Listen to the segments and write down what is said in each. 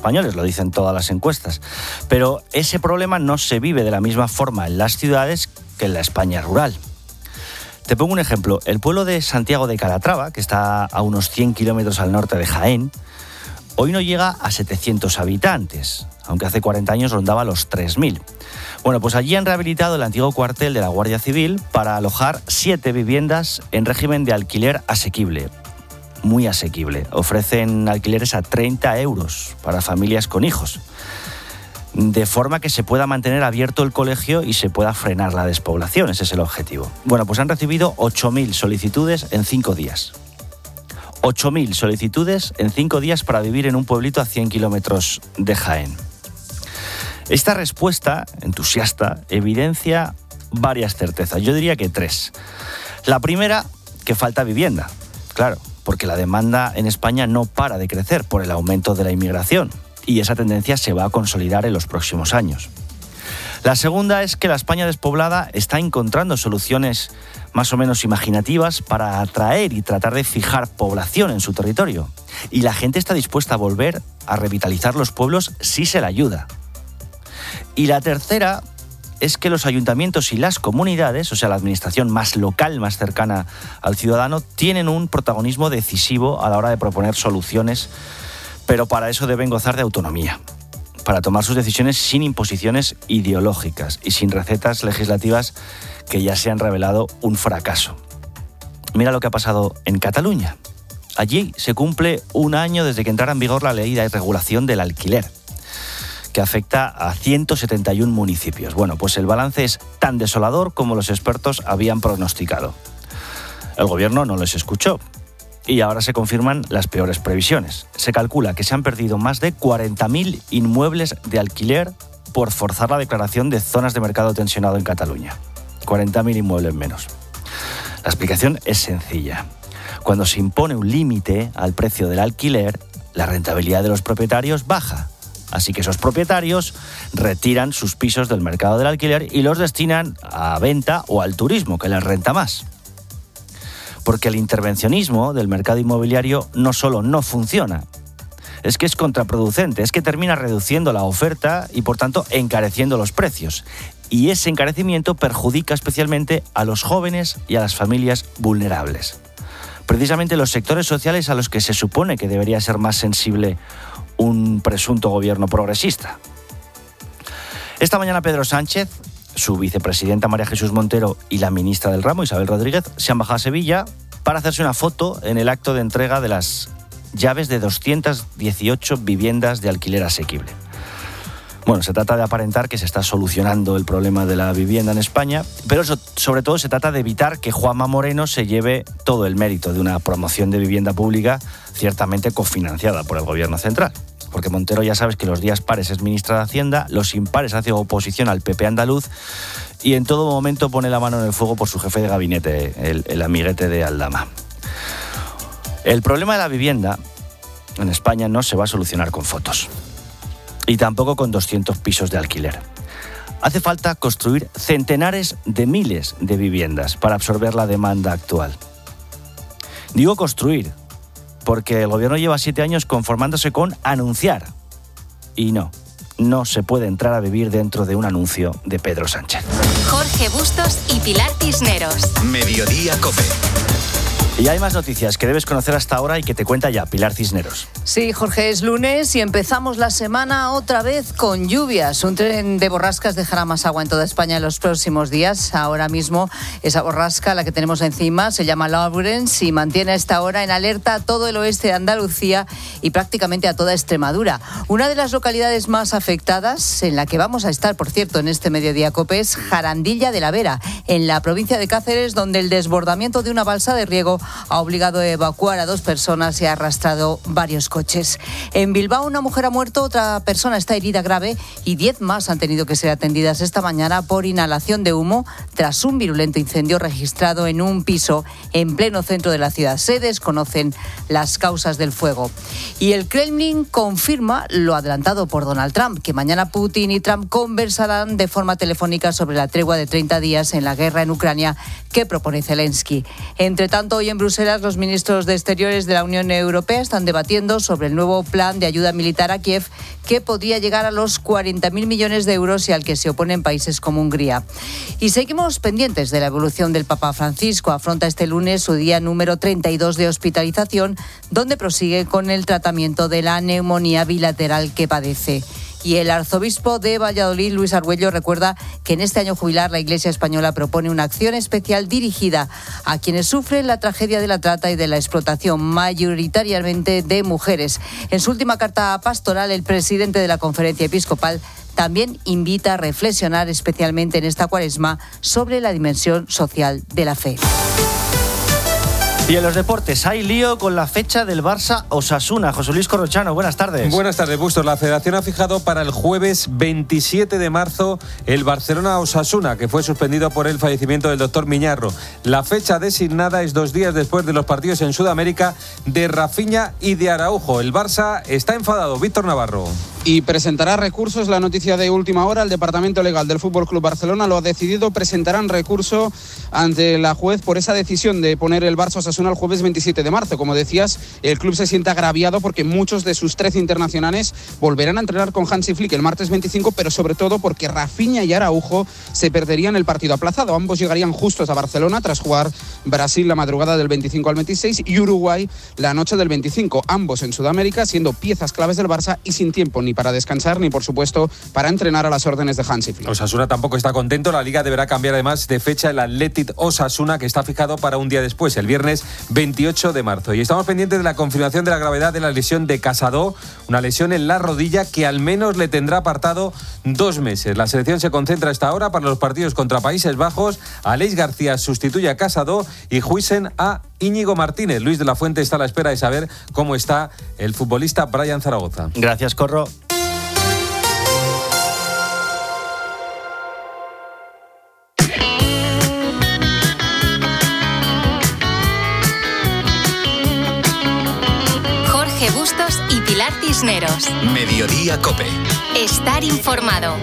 españoles, lo dicen todas las encuestas. Pero ese problema no se vive de la misma forma en las ciudades que en la España rural. Te pongo un ejemplo. El pueblo de Santiago de Calatrava, que está a unos 100 kilómetros al norte de Jaén, hoy no llega a 700 habitantes, aunque hace 40 años rondaba los 3.000. Bueno, pues allí han rehabilitado el antiguo cuartel de la Guardia Civil para alojar 7 viviendas en régimen de alquiler asequible. Muy asequible. Ofrecen alquileres a 30 euros para familias con hijos, de forma que se pueda mantener abierto el colegio y se pueda frenar la despoblación. Ese es el objetivo. Bueno, pues han recibido 8.000 solicitudes en 5 días. 8.000 solicitudes en 5 días para vivir en un pueblito a 100 kilómetros de Jaén. Esta respuesta entusiasta evidencia varias certezas. Yo diría que 3. La primera, que falta vivienda. Claro, porque la demanda en España no para de crecer por el aumento de la inmigración. Y esa tendencia se va a consolidar en los próximos años. La segunda es que la España despoblada está encontrando soluciones más o menos imaginativas para atraer y tratar de fijar población en su territorio. Y la gente está dispuesta a volver a revitalizar los pueblos si se le ayuda. Y la tercera es que los ayuntamientos y las comunidades, o sea, la administración más local, más cercana al ciudadano, tienen un protagonismo decisivo a la hora de proponer soluciones, pero para eso deben gozar de autonomía, para tomar sus decisiones sin imposiciones ideológicas y sin recetas legislativas que ya se han revelado un fracaso. Mira lo que ha pasado en Cataluña. Allí se cumple un año desde que entrara en vigor la ley de regulación del alquiler, que afecta a 171 municipios. Bueno, pues el balance es tan desolador como los expertos habían pronosticado. El gobierno no les escuchó. Y ahora se confirman las peores previsiones. Se calcula que se han perdido más de 40.000 inmuebles de alquiler por forzar la declaración de zonas de mercado tensionado en Cataluña. 40.000 inmuebles menos. La explicación es sencilla. Cuando se impone un límite al precio del alquiler, la rentabilidad de los propietarios baja. Así que esos propietarios retiran sus pisos del mercado del alquiler y los destinan a venta o al turismo, que les renta más. Porque el intervencionismo del mercado inmobiliario no solo no funciona, es que es contraproducente, es que termina reduciendo la oferta y por tanto encareciendo los precios. Y ese encarecimiento perjudica especialmente a los jóvenes y a las familias vulnerables. Precisamente los sectores sociales a los que se supone que debería ser más sensible un presunto gobierno progresista. Esta mañana Pedro Sánchez, su vicepresidenta María Jesús Montero y la ministra del ramo, Isabel Rodríguez, se han bajado a Sevilla para hacerse una foto en el acto de entrega de las llaves de 218 viviendas de alquiler asequible. Bueno, se trata de aparentar que se está solucionando el problema de la vivienda en España, pero sobre todo se trata de evitar que Juanma Moreno se lleve todo el mérito de una promoción de vivienda pública ciertamente cofinanciada por el gobierno central. Porque Montero, ya sabes que los días pares es ministra de Hacienda, los impares hace oposición al PP andaluz y en todo momento pone la mano en el fuego por su jefe de gabinete, el amiguete de Aldama. El problema de la vivienda en España no se va a solucionar con fotos y tampoco con 200 pisos de alquiler. Hace falta construir centenares de miles de viviendas para absorber la demanda actual. Digo construir, porque el gobierno lleva 7 años conformándose con anunciar. Y no se puede entrar a vivir dentro de un anuncio de Pedro Sánchez. Jorge Bustos y Pilar Cisneros. Mediodía COPE. Y hay más noticias que debes conocer hasta ahora y que te cuenta ya Pilar Cisneros. Sí, Jorge, es lunes y empezamos la semana otra vez con lluvias. Un tren de borrascas dejará más agua en toda España en los próximos días. Ahora mismo esa borrasca, la que tenemos encima, se llama Lawrence y mantiene a esta hora en alerta a todo el oeste de Andalucía y prácticamente a toda Extremadura. Una de las localidades más afectadas, en la que vamos a estar, por cierto, en este Mediodía COPE, es Jarandilla de la Vera, en la provincia de Cáceres, donde el desbordamiento de una balsa de riego ha obligado a evacuar a 2 personas y ha arrastrado varios coches. En Bilbao una mujer ha muerto, otra persona está herida grave y 10 más han tenido que ser atendidas esta mañana por inhalación de humo tras un virulento incendio registrado en un piso en pleno centro de la ciudad. Se desconocen las causas del fuego. Y el Kremlin confirma lo adelantado por Donald Trump, que mañana Putin y Trump conversarán de forma telefónica sobre la tregua de 30 días en la guerra en Ucrania que propone Zelensky. Entre tanto, hoy en Bruselas, los ministros de Exteriores de la Unión Europea están debatiendo sobre el nuevo plan de ayuda militar a Kiev, que podría llegar a los 40.000 millones de euros y al que se oponen países como Hungría. Y seguimos pendientes de la evolución del Papa Francisco. Afronta este lunes su día número 32 de hospitalización, donde prosigue con el tratamiento de la neumonía bilateral que padece. Y el arzobispo de Valladolid, Luis Argüello, recuerda que en este año jubilar la Iglesia española propone una acción especial dirigida a quienes sufren la tragedia de la trata y de la explotación, mayoritariamente de mujeres. En su última carta pastoral, el presidente de la Conferencia Episcopal también invita a reflexionar, especialmente en esta Cuaresma, sobre la dimensión social de la fe. Y en los deportes, hay lío con la fecha del Barça-Osasuna. José Luis Corrochano, buenas tardes. Buenas tardes, Bustos. La Federación ha fijado para el jueves 27 de marzo el Barcelona-Osasuna, que fue suspendido por el fallecimiento del doctor Miñarro. La fecha designada es 2 días después de los partidos en Sudamérica de Rafinha y de Araujo. El Barça está enfadado. Víctor Navarro. Y presentará recursos. La noticia de última hora, el Departamento Legal del Fútbol Club Barcelona lo ha decidido. Presentarán recurso ante la juez por esa decisión de poner el Barça-Osasuna el jueves 27 de marzo. Como decías, el club se siente agraviado porque muchos de sus 13 internacionales volverán a entrenar con Hansi Flick el martes 25, pero sobre todo porque Rafinha y Araujo se perderían el partido aplazado. Ambos llegarían justos a Barcelona tras jugar Brasil la madrugada del 25 al 26 y Uruguay la noche del 25. Ambos en Sudamérica, siendo piezas claves del Barça y sin tiempo ni para descansar ni, por supuesto, para entrenar a las órdenes de Hansi Flick. Osasuna tampoco está contento. La Liga deberá cambiar además de fecha el Athletic Osasuna, que está fijado para un día después, el viernes 28 de marzo. Y estamos pendientes de la confirmación de la gravedad de la lesión de Casado, una lesión en la rodilla que al menos le tendrá apartado 2 meses. La selección se concentra hasta ahora para los partidos contra Países Bajos. Aleix García sustituye a Casado y Huijsen a Íñigo Martínez. Luis de la Fuente está a la espera de saber cómo está el futbolista Brian Zaragoza. Gracias, Corro. Bustos y Pilar Cisneros. Mediodía COPE. Estar informado.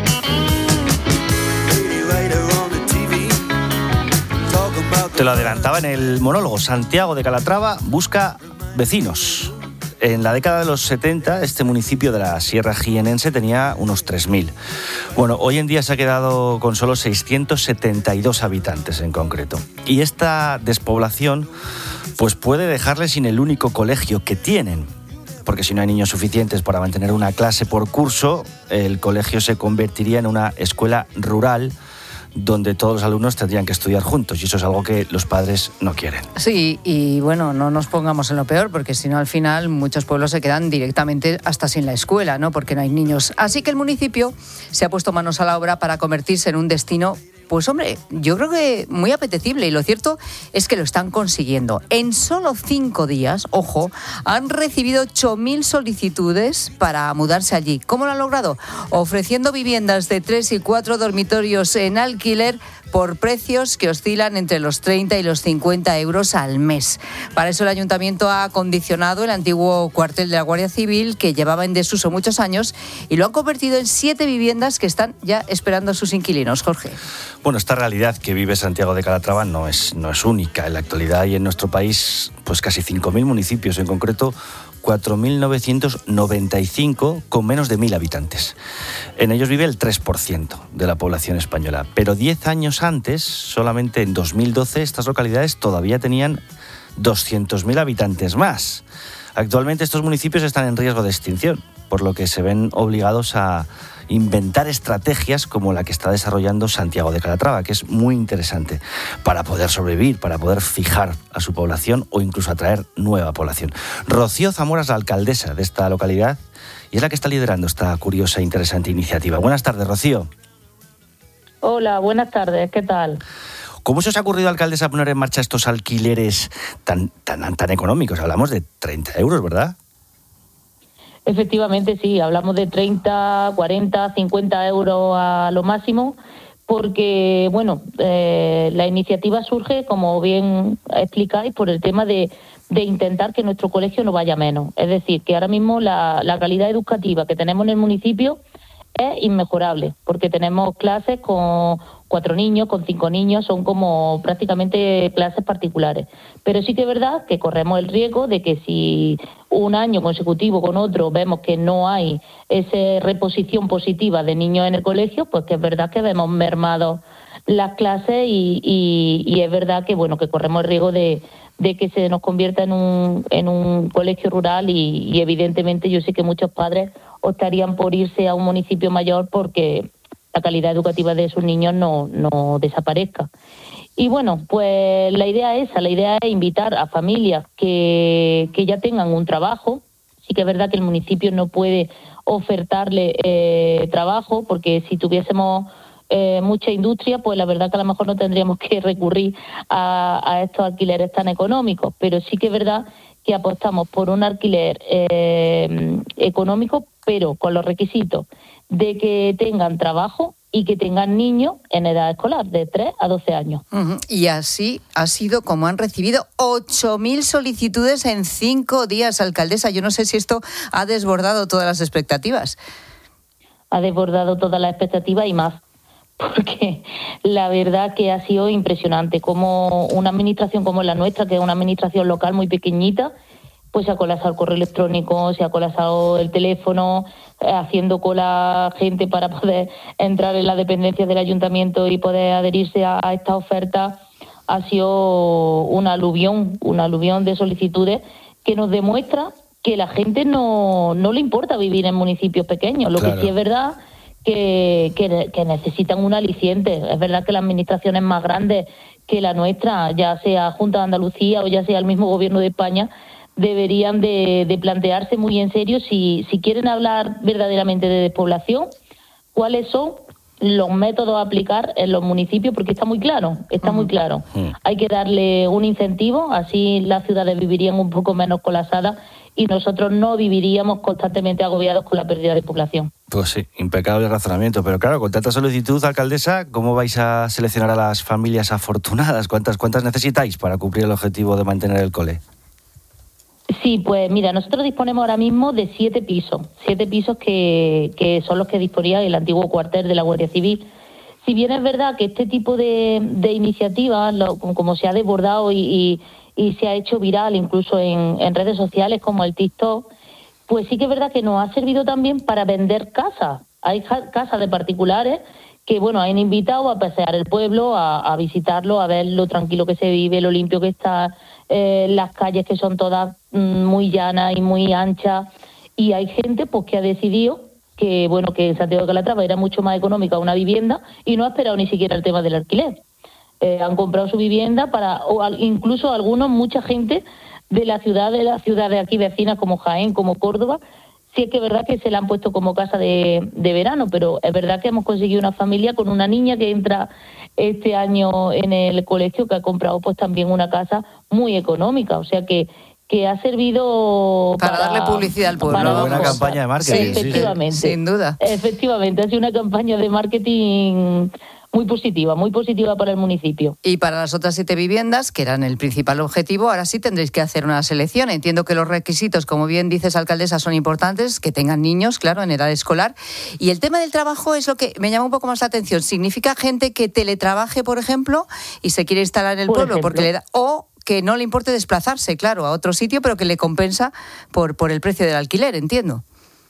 Te lo adelantaba en el monólogo. Santiago de Calatrava busca vecinos. En la década de los 70, este municipio de la Sierra Jienense tenía unos 3.000. Bueno, hoy en día se ha quedado con solo 672 habitantes en concreto. Y esta despoblación pues puede dejarle sin el único colegio que tienen. Porque si no hay niños suficientes para mantener una clase por curso, el colegio se convertiría en una escuela rural donde todos los alumnos tendrían que estudiar juntos, y eso es algo que los padres no quieren. Sí, y bueno, no nos pongamos en lo peor, porque si no al final muchos pueblos se quedan directamente hasta sin la escuela, ¿no? Porque no hay niños. Así que el municipio se ha puesto manos a la obra para convertirse en un destino, pues hombre, yo creo que muy apetecible, y lo cierto es que lo están consiguiendo. En solo 5 días, ojo, han recibido 8.000 solicitudes para mudarse allí. ¿Cómo lo han logrado? Ofreciendo viviendas de 3 y 4 dormitorios en alquiler por precios que oscilan entre los 30 y los 50 euros al mes. Para eso el Ayuntamiento ha acondicionado el antiguo cuartel de la Guardia Civil, que llevaba en desuso muchos años, y lo han convertido en 7 viviendas que están ya esperando a sus inquilinos. Jorge. Bueno, esta realidad que vive Santiago de Calatrava no es única. En la actualidad hay en nuestro país pues casi 5.000 municipios, en concreto 4.995 con menos de 1.000 habitantes. En ellos vive el 3% de la población española. Pero 10 años antes, solamente en 2012, estas localidades todavía tenían 200.000 habitantes más. Actualmente estos municipios están en riesgo de extinción, por lo que se ven obligados a inventar estrategias como la que está desarrollando Santiago de Calatrava, que es muy interesante para poder sobrevivir, para poder fijar a su población o incluso atraer nueva población. Rocío Zamora es la alcaldesa de esta localidad y es la que está liderando esta curiosa e interesante iniciativa. Buenas tardes, Rocío. Hola, buenas tardes, ¿qué tal? ¿Cómo se os ha ocurrido, alcaldesa, poner en marcha estos alquileres tan económicos? Hablamos de 30 euros, ¿verdad? Efectivamente, sí, hablamos de 30, 40, 50 euros a lo máximo, porque, bueno, la iniciativa surge, como bien explicáis, por el tema de intentar que nuestro colegio no vaya menos. Es decir, que ahora mismo la calidad educativa que tenemos en el municipio es inmejorable, porque tenemos clases con 4 niños, con 5 niños, son como prácticamente clases particulares. Pero sí que es verdad que corremos el riesgo de que si un año consecutivo con otro vemos que no hay esa reposición positiva de niños en el colegio, pues que es verdad que vemos mermados las clases y es verdad que bueno que corremos el riesgo de que se nos convierta en un colegio rural y evidentemente yo sé que muchos padres optarían por irse a un municipio mayor porque la calidad educativa de sus niños no desaparezca. Y bueno, pues la idea es invitar a familias que ya tengan un trabajo. Sí que es verdad que el municipio no puede ofertarle trabajo, porque si tuviésemos mucha industria, pues la verdad que a lo mejor no tendríamos que recurrir a estos alquileres tan económicos, pero sí que es verdad que apostamos por un alquiler económico, pero con los requisitos de que tengan trabajo y que tengan niños en edad escolar, de 3 a 12 años. Y así ha sido como han recibido 8.000 solicitudes en 5 días, alcaldesa. Yo no sé si esto ha desbordado todas las expectativas. Ha desbordado todas las expectativas y más, porque la verdad que ha sido impresionante como una administración como la nuestra, que es una administración local muy pequeñita, pues se ha colapsado el correo electrónico, se ha colapsado el teléfono, haciendo cola gente para poder entrar en la dependencia del ayuntamiento y poder adherirse a esta oferta. Ha sido un aluvión de solicitudes que nos demuestra que la gente no le importa vivir en municipios pequeños. Lo claro. Que sí es verdad que necesitan un aliciente. Es verdad que las administraciones más grandes que la nuestra, ya sea Junta de Andalucía o ya sea el mismo Gobierno de España, deberían de plantearse muy en serio si quieren hablar verdaderamente de despoblación, cuáles son los métodos a aplicar en los municipios, porque está muy claro. Hay que darle un incentivo, así las ciudades vivirían un poco menos colapsadas y nosotros no viviríamos constantemente agobiados con la pérdida de población. Pues sí, impecable razonamiento, pero claro, con tanta solicitud, alcaldesa, ¿cómo vais a seleccionar a las familias afortunadas? ¿Cuántas necesitáis para cumplir el objetivo de mantener el cole? Sí, pues mira, nosotros disponemos ahora mismo de 7 pisos que son los que disponía el antiguo cuartel de la Guardia Civil. Si bien es verdad que este tipo de iniciativas, como se ha desbordado y se ha hecho viral incluso en redes sociales como el TikTok, pues sí que es verdad que nos ha servido también para vender casas. Hay casas de particulares que, bueno, han invitado a pasear el pueblo, a visitarlo, a ver lo tranquilo que se vive, lo limpio que está, las calles que son todas muy llanas y muy anchas, y hay gente pues que ha decidido que, bueno, que en Santiago de Calatrava era mucho más económica una vivienda y no ha esperado ni siquiera el tema del alquiler. Han comprado su vivienda incluso mucha gente de la ciudad de aquí vecinas como Jaén, como Córdoba. Sí es que es verdad que se la han puesto como casa de verano, pero es verdad que hemos conseguido una familia con una niña que entra este año en el colegio, que ha comprado pues también una casa muy económica, o sea que ha servido para darle publicidad al pueblo. Una buena campaña de marketing. Sí, efectivamente. Sí, sin duda. Efectivamente, ha sido una campaña de marketing muy positiva para el municipio. Y para las otras 7 viviendas, que eran el principal objetivo, ahora sí tendréis que hacer una selección. Entiendo que los requisitos, como bien dices, alcaldesa, son importantes, que tengan niños, claro, en edad escolar. Y el tema del trabajo es lo que me llama un poco más la atención. ¿Significa gente que teletrabaje, por ejemplo, y se quiere instalar en el pueblo porque le da, o que no le importe desplazarse, claro, a otro sitio, pero que le compensa por el precio del alquiler, entiendo?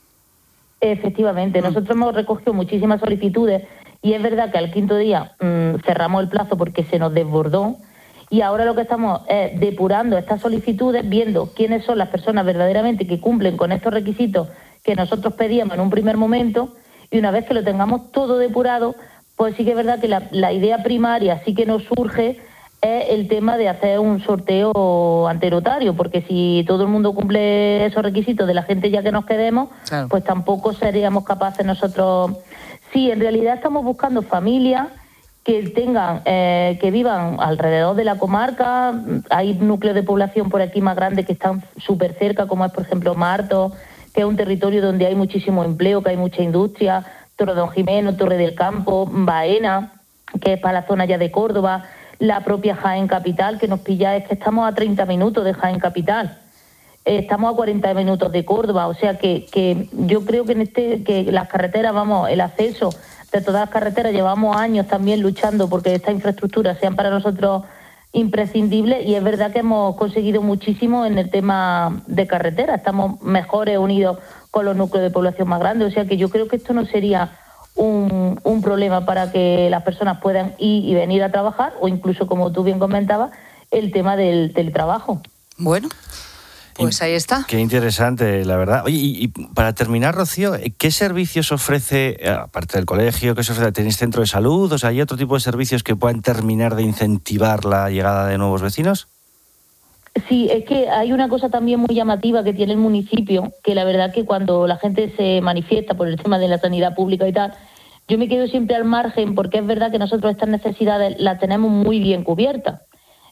Efectivamente, nosotros hemos recogido muchísimas solicitudes y es verdad que al 5.º día cerramos el plazo porque se nos desbordó, y ahora lo que estamos es depurando estas solicitudes, viendo quiénes son las personas verdaderamente que cumplen con estos requisitos que nosotros pedíamos en un primer momento, y una vez que lo tengamos todo depurado, pues sí que es verdad que la idea primaria sí que nos surge es el tema de hacer un sorteo ante notario, porque si todo el mundo cumple esos requisitos de la gente ya que nos quedemos, claro, pues tampoco seríamos capaces nosotros. Sí, en realidad estamos buscando familias que tengan, que vivan alrededor de la comarca. Hay núcleos de población por aquí más grandes que están súper cerca, como es por ejemplo Martos, que es un territorio donde hay muchísimo empleo, que hay mucha industria, Torre Don Jimeno, Torre del Campo, Baena, que es para la zona ya de Córdoba, la propia Jaén Capital, que nos pilla, es que estamos a 30 minutos de Jaén Capital. Estamos a 40 minutos de Córdoba, o sea que yo creo que que las carreteras, el acceso de todas las carreteras. Llevamos años también luchando porque estas infraestructuras sean para nosotros imprescindibles, y es verdad que hemos conseguido muchísimo en el tema de carretera. Estamos mejores unidos con los núcleos de población más grandes, o sea que yo creo que esto no sería un problema para que las personas puedan ir y venir a trabajar, o incluso, como tú bien comentabas, el tema del teletrabajo. Bueno, pues ahí está. Qué interesante, la verdad. Oye, y para terminar, Rocío, ¿qué servicios ofrece, aparte del colegio, qué se ofrece? ¿Tenéis centro de salud? O sea, ¿hay otro tipo de servicios que puedan terminar de incentivar la llegada de nuevos vecinos? Sí, es que hay una cosa también muy llamativa que tiene el municipio, que la verdad que cuando la gente se manifiesta por el tema de la sanidad pública y tal, yo me quedo siempre al margen, porque es verdad que nosotros estas necesidades las tenemos muy bien cubiertas.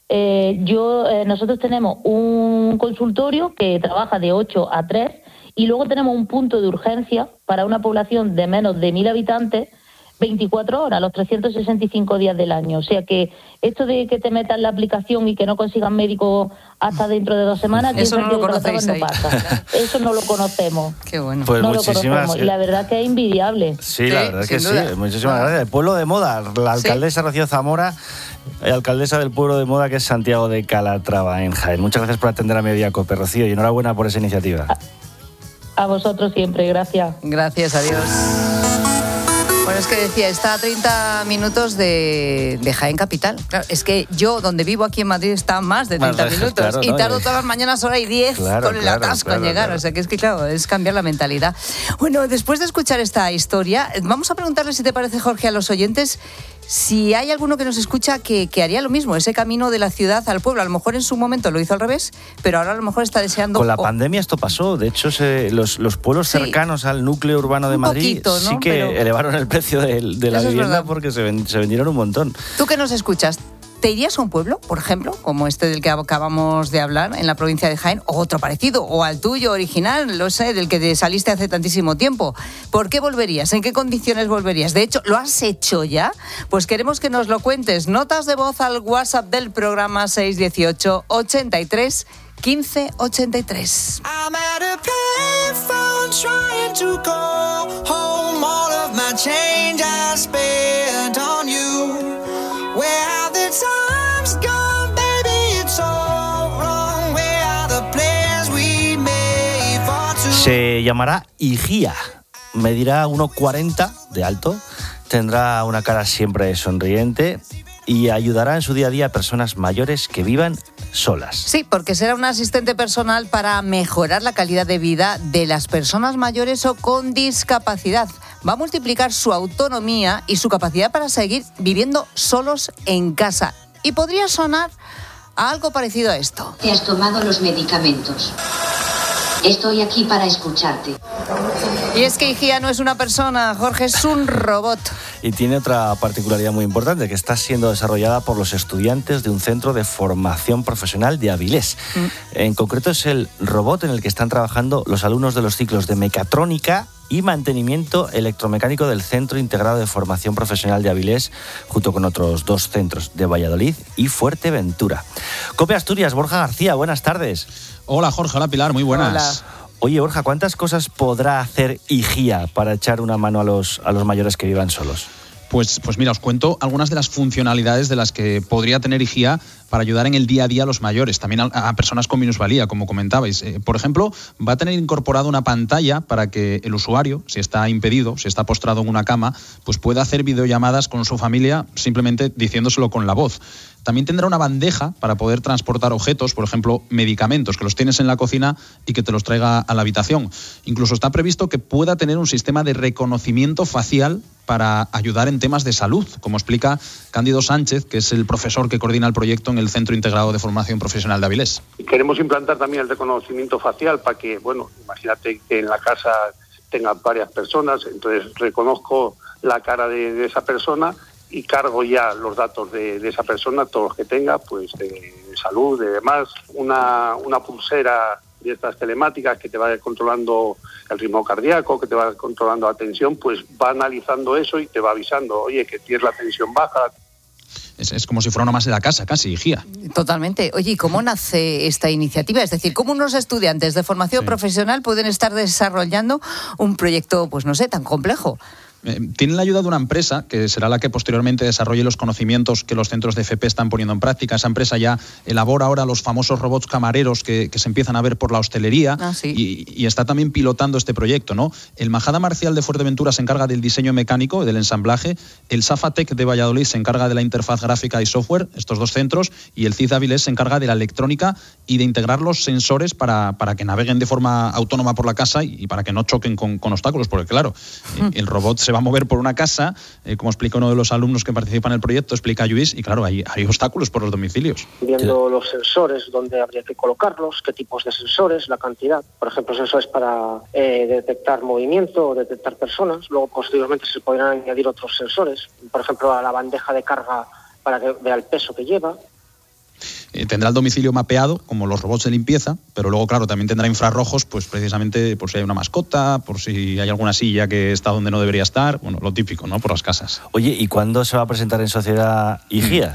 Nosotros tenemos un consultorio que trabaja de 8 a 3 y luego tenemos un punto de urgencia para una población de menos de 1.000 habitantes 24 horas, los 365 días del año. O sea que esto de que te metas en la aplicación y que no consigas médico hasta dentro de 2 semanas, eso no lo conocéis no pasa. Eso no lo conocemos. Qué bueno. Pues no lo conocemos. Y la verdad que es invidiable. Sí, la verdad que duda. Sí. Muchísimas gracias. El pueblo de moda, la alcaldesa Rocío Zamora, alcaldesa del pueblo de moda que es Santiago de Calatrava, en Jaén. Muchas gracias por atender a Mediodía Cope, Rocío, y enhorabuena por esa iniciativa. A vosotros siempre, gracias. Gracias, adiós. Bueno, es que decía, está a 30 minutos de Jaén Capital. Claro, es que yo, donde vivo aquí en Madrid, está a más de 30 minutos. Claro, y tardo todas las mañanas hora y 10 con el atasco en llegar. Claro. O sea, que es que, claro, es cambiar la mentalidad. Bueno, después de escuchar esta historia, vamos a preguntarle, si te parece, Jorge, a los oyentes, si hay alguno que nos escucha que haría lo mismo, ese camino de la ciudad al pueblo. A lo mejor en su momento lo hizo al revés, pero ahora a lo mejor está deseando... Con la pandemia esto pasó. De hecho, los pueblos cercanos al núcleo urbano de Madrid poquito, ¿no? Sí que elevaron el precio de la vivienda porque se vendieron un montón. ¿Tú que nos escuchas? ¿Te irías a un pueblo, por ejemplo, como este del que acabamos de hablar, en la provincia de Jaén, o otro parecido, o al tuyo original, lo sé, del que te saliste hace tantísimo tiempo? ¿Por qué volverías? ¿En qué condiciones volverías? De hecho, ¿lo has hecho ya? Pues queremos que nos lo cuentes. Notas de voz al WhatsApp del programa 618 83 15 83. I'm at a payphone trying to call home. All of my change I spent on you. Where have the times gone, baby? It's all wrong. Where are the plans we made for two? Se llamará Igía. Medirá 1,40 de alto. Tendrá una cara siempre sonriente y ayudará en su día a día a personas mayores que vivan solas. Sí, porque será un asistente personal para mejorar la calidad de vida de las personas mayores o con discapacidad. Va a multiplicar su autonomía y su capacidad para seguir viviendo solos en casa. Y podría sonar a algo parecido a esto. ¿Te has tomado los medicamentos? Estoy aquí para escucharte. Y es que Igía no es una persona, Jorge, es un robot. Y tiene otra particularidad muy importante, que está siendo desarrollada por los estudiantes de un centro de formación profesional de Avilés. En concreto es el robot en el que están trabajando los alumnos de los ciclos de mecatrónica y mantenimiento electromecánico del Centro Integrado de Formación Profesional de Avilés, junto con otros 2 centros de Valladolid y Fuerteventura. COPE Asturias, Borja García, buenas tardes. Hola Jorge, hola Pilar, muy buenas. Hola. Oye, Borja, ¿cuántas cosas podrá hacer Igía para echar una mano a los mayores que vivan solos? Pues mira, os cuento algunas de las funcionalidades de las que podría tener Igía para ayudar en el día a día a los mayores, también a personas con minusvalía, como comentabais. Por ejemplo, va a tener incorporado una pantalla para que el usuario, si está impedido, si está postrado en una cama, pues pueda hacer videollamadas con su familia simplemente diciéndoselo con la voz. También tendrá una bandeja para poder transportar objetos, por ejemplo, medicamentos, que los tienes en la cocina y que te los traiga a la habitación. Incluso está previsto que pueda tener un sistema de reconocimiento facial para ayudar en temas de salud, como explica Cándido Sánchez, que es el profesor que coordina el proyecto en el Centro Integrado de Formación Profesional de Avilés. Queremos implantar también el reconocimiento facial para que, imagínate que en la casa tengan varias personas, entonces reconozco la cara de esa persona y cargo ya los datos de esa persona, todos los que tenga, pues de salud, de demás. Una pulsera de estas telemáticas que te va controlando el ritmo cardíaco, que te va controlando la tensión, pues va analizando eso y te va avisando, oye, que tienes la tensión baja. Es como si fuera una más de la casa, casi, Igía. Totalmente. Oye, ¿y cómo nace esta iniciativa? Es decir, ¿cómo unos estudiantes de formación profesional pueden estar desarrollando un proyecto, pues no sé, tan complejo? Tienen la ayuda de una empresa que será la que posteriormente desarrolle los conocimientos que los centros de FP están poniendo en práctica. Esa empresa ya elabora ahora los famosos robots camareros que se empiezan a ver por la hostelería. Sí. y está también pilotando este proyecto, ¿no? El Majada Marcial de Fuerteventura se encarga del diseño mecánico, del ensamblaje. El Safatec de Valladolid se encarga de la interfaz gráfica y software, estos dos centros, y el CID Avilés se encarga de la electrónica y de integrar los sensores para que naveguen de forma autónoma por la casa y para que no choquen con obstáculos, porque claro, el robot se va a mover por una casa, como explica uno de los alumnos que participan en el proyecto, explica Lluís, y claro, hay obstáculos por los domicilios. Viendo los sensores, dónde habría que colocarlos, qué tipos de sensores, la cantidad. Por ejemplo, sensores para detectar movimiento o detectar personas. Luego, posteriormente, se podrán añadir otros sensores. Por ejemplo, a la bandeja de carga para que vea el peso que lleva. Tendrá el domicilio mapeado, como los robots de limpieza, pero luego, claro, también tendrá infrarrojos, pues precisamente por si hay una mascota, por si hay alguna silla que está donde no debería estar, bueno, lo típico, ¿no?, por las casas. Oye, ¿y cuándo se va a presentar en Sociedad IGIA?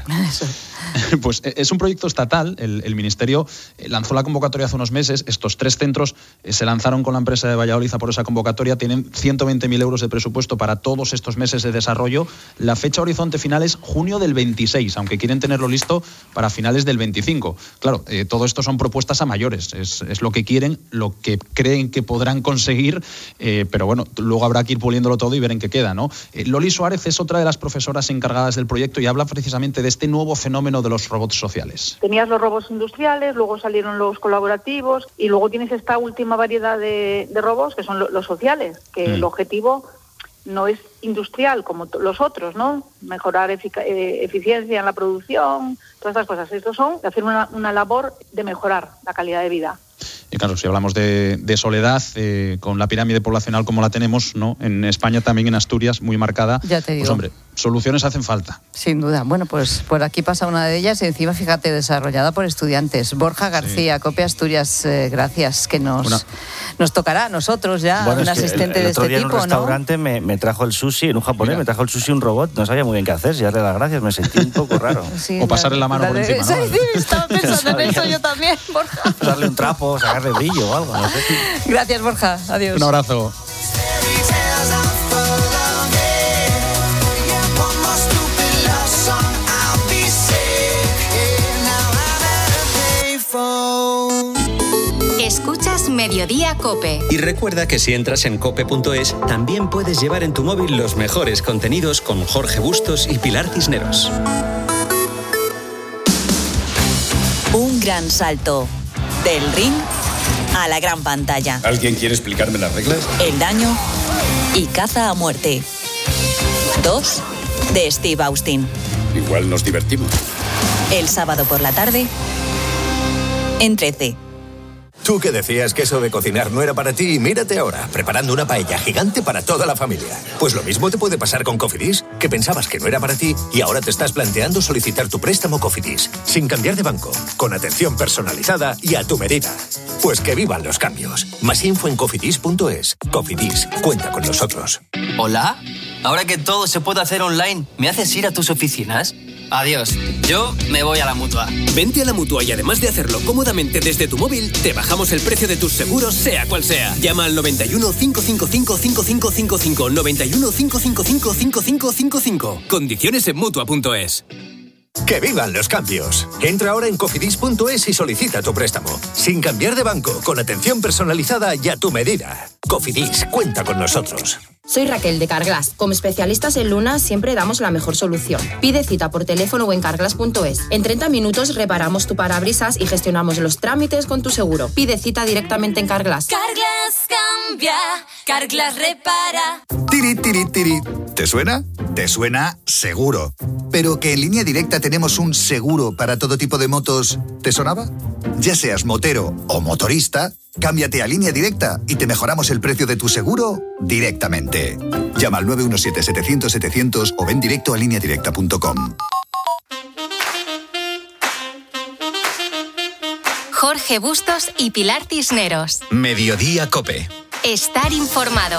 Pues es un proyecto estatal. El Ministerio lanzó la convocatoria hace unos meses. Estos 3 centros se lanzaron con la empresa de Valladolid por esa convocatoria. Tienen 120.000 euros de presupuesto para todos estos meses de desarrollo. La fecha horizonte final es junio del 26, aunque quieren tenerlo listo para finales del 25. Claro, todo esto son propuestas a mayores. Es lo que quieren, lo que creen que podrán conseguir, pero bueno, luego habrá que ir puliéndolo todo y ver en qué queda, ¿no? Loli Suárez es otra de las profesoras encargadas del proyecto y habla precisamente de este nuevo fenómeno de los robots sociales. Tenías los robots industriales, luego salieron los colaborativos y luego tienes esta última variedad de robots que son los sociales, que el objetivo no es industrial como los otros, ¿no? Mejorar eficiencia en la producción, todas estas cosas. Estos son de hacer una labor de mejorar la calidad de vida. Y claro, si hablamos de soledad, con la pirámide poblacional como la tenemos, ¿no?, en España, también en Asturias, muy marcada, ya te digo. Pues hombre, soluciones hacen falta. Sin duda. Bueno, pues por aquí pasa una de ellas y encima, fíjate, desarrollada por estudiantes. Borja García, COPE Asturias, gracias, que nos tocará a nosotros ya, bueno, un asistente de este tipo, ¿no? El otro día en un restaurante me trajo el sushi, en un japonés. Mira. Me trajo el sushi un robot, no sabía muy bien qué hacer, si darle las gracias, me sentí un poco raro. Sí, o pasarle la mano por encima, ¿no? Sí, estaba pensando en eso yo también, Borja. Darle un trapo, sacarle brillo o algo, no sé. Gracias, Borja, adiós. Un abrazo. Escuchas Mediodía COPE. Y recuerda que si entras en cope.es, también puedes llevar en tu móvil los mejores contenidos con Jorge Bustos y Pilar Cisneros. Un gran salto del ring a la gran pantalla. ¿Alguien quiere explicarme las reglas? El daño y caza a muerte. 2 de Steve Austin. Igual nos divertimos. El sábado por la tarde en 13. Tú que decías que eso de cocinar no era para ti, y mírate ahora, preparando una paella gigante para toda la familia. Pues lo mismo te puede pasar con Cofidis, que pensabas que no era para ti y ahora te estás planteando solicitar tu préstamo Cofidis, sin cambiar de banco, con atención personalizada y a tu medida. Pues que vivan los cambios. Más info en cofidis.es. Cofidis, cuenta con nosotros. ¿Hola? Ahora que todo se puede hacer online, ¿me haces ir a tus oficinas? Adiós, yo me voy a la Mutua. Vente a la Mutua y además de hacerlo cómodamente desde tu móvil, te bajamos el precio de tus seguros, sea cual sea. Llama al 91 555 5555. 91 555 5555. Condiciones en Mutua.es. ¡Que vivan los cambios! Entra ahora en cofidis.es y solicita tu préstamo. Sin cambiar de banco, con atención personalizada y a tu medida. Cofidis, cuenta con nosotros. Soy Raquel de Carglass. Como especialistas en Luna siempre damos la mejor solución. Pide cita por teléfono o en carglass.es. En 30 minutos reparamos tu parabrisas y gestionamos los trámites con tu seguro. Pide cita directamente en Carglass. Carglass cambia, Carglass repara. Tiri, tiri, tiri. ¿Te suena? Te suena seguro. Pero que en Línea Directa tenemos un seguro para todo tipo de motos, ¿te sonaba? Ya seas motero o motorista, cámbiate a Línea Directa y te mejoramos el precio de tu seguro directamente. Llama al 917-700-700 o ven directo a lineadirecta.com. Jorge Bustos y Pilar Cisneros. Mediodía COPE. Estar informado.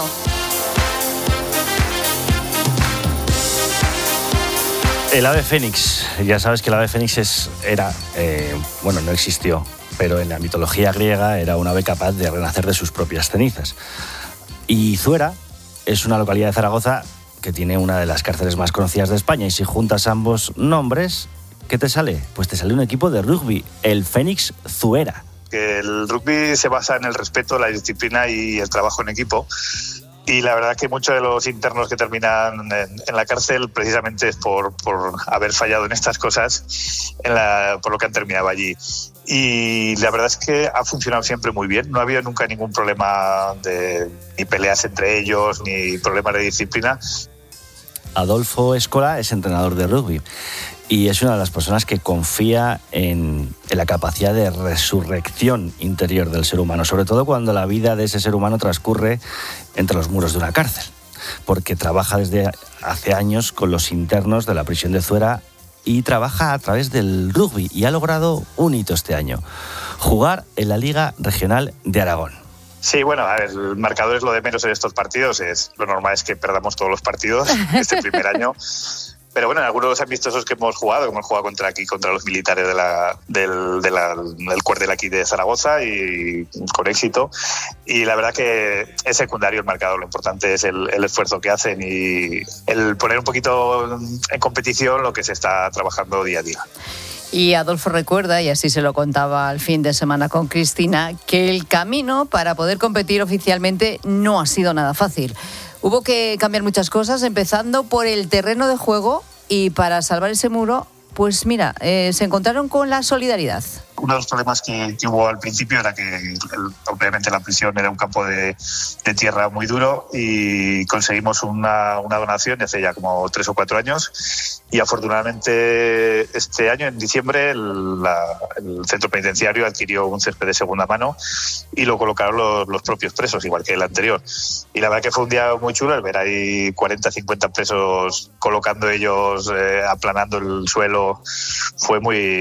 El ave fénix, ya sabes que el ave fénix no existió, pero en la mitología griega era un ave capaz de renacer de sus propias cenizas. Y Zuera es una localidad de Zaragoza que tiene una de las cárceles más conocidas de España, y si juntas ambos nombres, ¿qué te sale? Pues te sale un equipo de rugby, el Fénix Zuera. Que el rugby se basa en el respeto, la disciplina y el trabajo en equipo. Y la verdad que muchos de los internos que terminan en la cárcel precisamente es por haber fallado en estas cosas, por lo que han terminado allí. Y la verdad es que ha funcionado siempre muy bien. No ha habido nunca ningún problema ni peleas entre ellos, ni problemas de disciplina. Adolfo Escola es entrenador de rugby y es una de las personas que confía en la capacidad de resurrección interior del ser humano, sobre todo cuando la vida de ese ser humano transcurre entre los muros de una cárcel, porque trabaja desde hace años con los internos de la prisión de Zuera y trabaja a través del rugby y ha logrado un hito este año: jugar en la Liga Regional de Aragón. Sí, bueno, a ver, el marcador es lo de menos en estos partidos. Lo normal es que perdamos todos los partidos este primer año. Pero bueno, en algunos de los amistosos que hemos jugado contra los militares del cuartel aquí de Zaragoza, y con éxito. Y la verdad que es secundario el marcador, lo importante es el esfuerzo que hacen y el poner un poquito en competición lo que se está trabajando día a día. Y Adolfo recuerda, y así se lo contaba el fin de semana con Cristina, que el camino para poder competir oficialmente no ha sido nada fácil. Hubo que cambiar muchas cosas, empezando por el terreno de juego, y para salvar ese muro, pues mira, se encontraron con la solidaridad. Uno de los problemas que hubo al principio era que obviamente la prisión era un campo de tierra muy duro, y conseguimos una donación hace ya como 3 o 4 años, y afortunadamente este año, en diciembre, el centro penitenciario adquirió un césped de segunda mano y lo colocaron los propios presos, igual que el anterior. Y la verdad que fue un día muy chulo el ver ahí 40, 50 presos colocando ellos, aplanando el suelo. Fue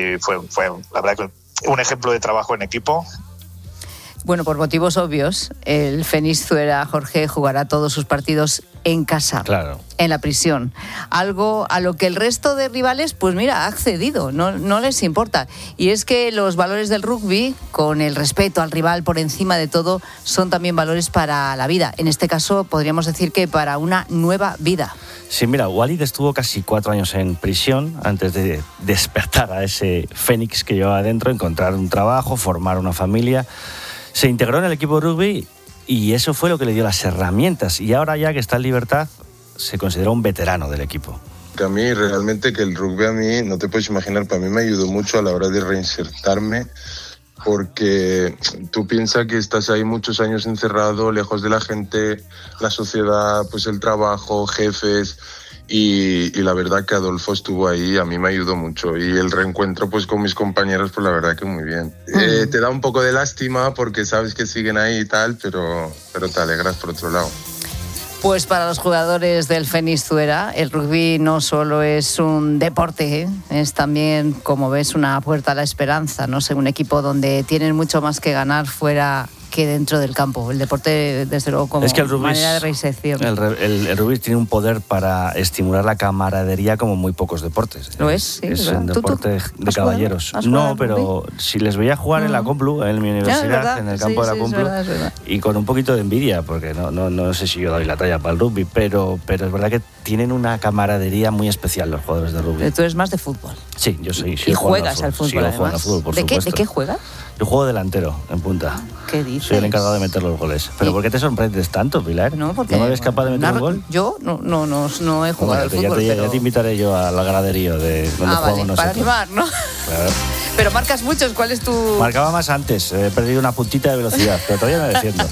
la verdad que un ejemplo de trabajo en equipo. Bueno, por motivos obvios, el Fénix Zuera, Jorge, jugará todos sus partidos en casa, claro, en la prisión. Algo a lo que el resto de rivales, pues mira, ha accedido, no les importa. Y es que los valores del rugby, con el respeto al rival por encima de todo, son también valores para la vida. En este caso, podríamos decir que para una nueva vida. Sí, mira, Walid estuvo casi 4 años en prisión antes de despertar a ese Fénix que llevaba dentro, encontrar un trabajo, formar una familia. Se integró en el equipo de rugby y eso fue lo que le dio las herramientas. Y ahora, ya que está en libertad, se considera un veterano del equipo. Que a mí realmente, que el rugby a mí, no te puedes imaginar, para mí me ayudó mucho a la hora de reinsertarme, porque tú piensas que estás ahí muchos años encerrado, lejos de la gente, la sociedad, pues el trabajo, jefes, y la verdad que Adolfo estuvo ahí, a mí me ayudó mucho, y el reencuentro pues con mis compañeros, pues la verdad que muy bien. Te da un poco de lástima porque sabes que siguen ahí y tal, pero te alegras por otro lado. Pues para los jugadores del Fénix Zuera, el rugby no solo es un deporte, es también, como ves, una puerta a la esperanza, ¿no? Un equipo donde tienen mucho más que ganar fuera que dentro del campo. El deporte, desde luego, como manera de reinserción. El rugby tiene un poder para estimular la camaradería como muy pocos deportes. ¿Lo es? Sí, es ¿verdad? un deporte de caballeros. No, pero si les veía jugar en la Complu, en mi universidad, en el campo de la Complu, es verdad. Y con un poquito de envidia, porque no sé si yo doy la talla para el rugby, pero es verdad que tienen una camaradería muy especial los jugadores de rugby. Pero tú eres más de fútbol. Sí, yo soy. Y juegas al fútbol, sigo jugando al fútbol, por supuesto. ¿De qué juegas? Yo juego delantero, en punta. ¿Qué dices? Soy el encargado de meter los goles. ¿Pero por qué te sorprendes tanto, Pilar? No, porque... ¿No me ves capaz de meter un gol? Yo no he jugado al fútbol, ya te invitaré yo al graderío de donde jugamos nosotros. Para animar, ¿no? Claro. Pero marcas muchos, ¿cuál es tu...? Marcaba más antes, he perdido una puntita de velocidad, pero todavía me defiendo.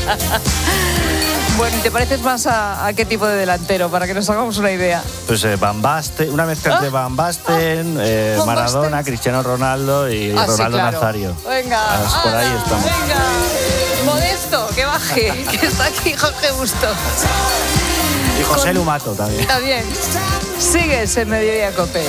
Bueno, ¿te pareces más a qué tipo de delantero? Para que nos hagamos una idea. Pues Van Basten, una mezcla entre Van Basten, Maradona, Cristiano Ronaldo y Ronaldo sí, claro. Nazario. Venga, por ahí estamos. Venga, Modesto, que baje, que está aquí Jorge Bustos. Y José Lumato también. También. Sigues en Mediodía COPE.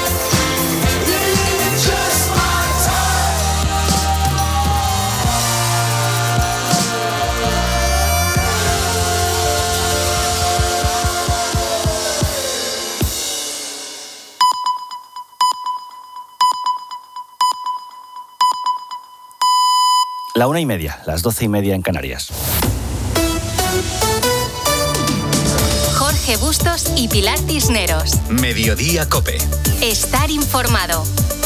La 1:30, las 12:30 en Canarias. Jorge Bustos y Pilar Cisneros. Mediodía COPE. Estar informado.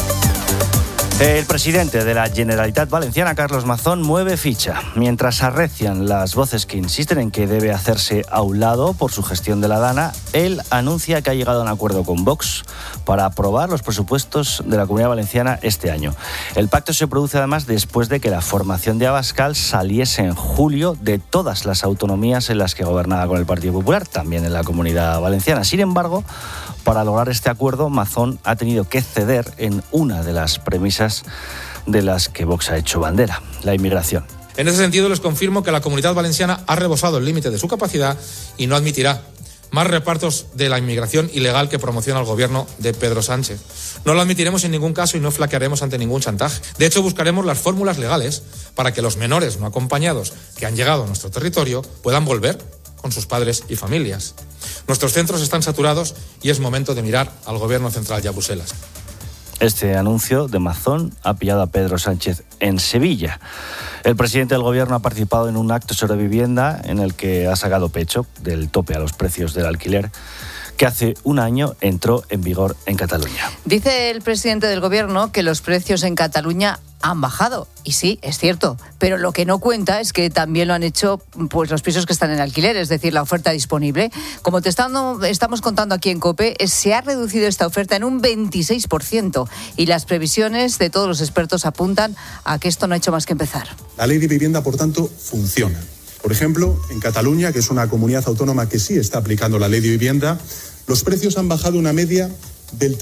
El presidente de la Generalitat Valenciana, Carlos Mazón, mueve ficha. Mientras arrecian las voces que insisten en que debe hacerse a un lado por su gestión de la Dana, él anuncia que ha llegado a un acuerdo con Vox para aprobar los presupuestos de la Comunidad Valenciana este año. El pacto se produce además después de que la formación de Abascal saliese en julio de todas las autonomías en las que gobernaba con el Partido Popular, también en la Comunidad Valenciana. Sin embargo, para lograr este acuerdo, Mazón ha tenido que ceder en una de las premisas de las que Vox ha hecho bandera, la inmigración. En ese sentido, les confirmo que la Comunidad Valenciana ha rebasado el límite de su capacidad y no admitirá más repartos de la inmigración ilegal que promociona el gobierno de Pedro Sánchez. No lo admitiremos en ningún caso y no flaquearemos ante ningún chantaje. De hecho, buscaremos las fórmulas legales para que los menores no acompañados que han llegado a nuestro territorio puedan volver con sus padres y familias. Nuestros centros están saturados y es momento de mirar al gobierno central y a Bruselas. Este anuncio de Mazón ha pillado a Pedro Sánchez en Sevilla. El presidente del gobierno ha participado en un acto sobre vivienda en el que ha sacado pecho del tope a los precios del alquiler que hace un año entró en vigor en Cataluña. Dice el presidente del gobierno que los precios en Cataluña han bajado. Y sí, es cierto. Pero lo que no cuenta es que también lo han hecho pues los pisos que están en alquiler, es decir, la oferta disponible. Como estamos contando aquí en COPE, se ha reducido esta oferta en un 26%. Y las previsiones de todos los expertos apuntan a que esto no ha hecho más que empezar. La ley de vivienda, por tanto, funciona. Por ejemplo, en Cataluña, que es una comunidad autónoma que sí está aplicando la ley de vivienda, los precios han bajado una media del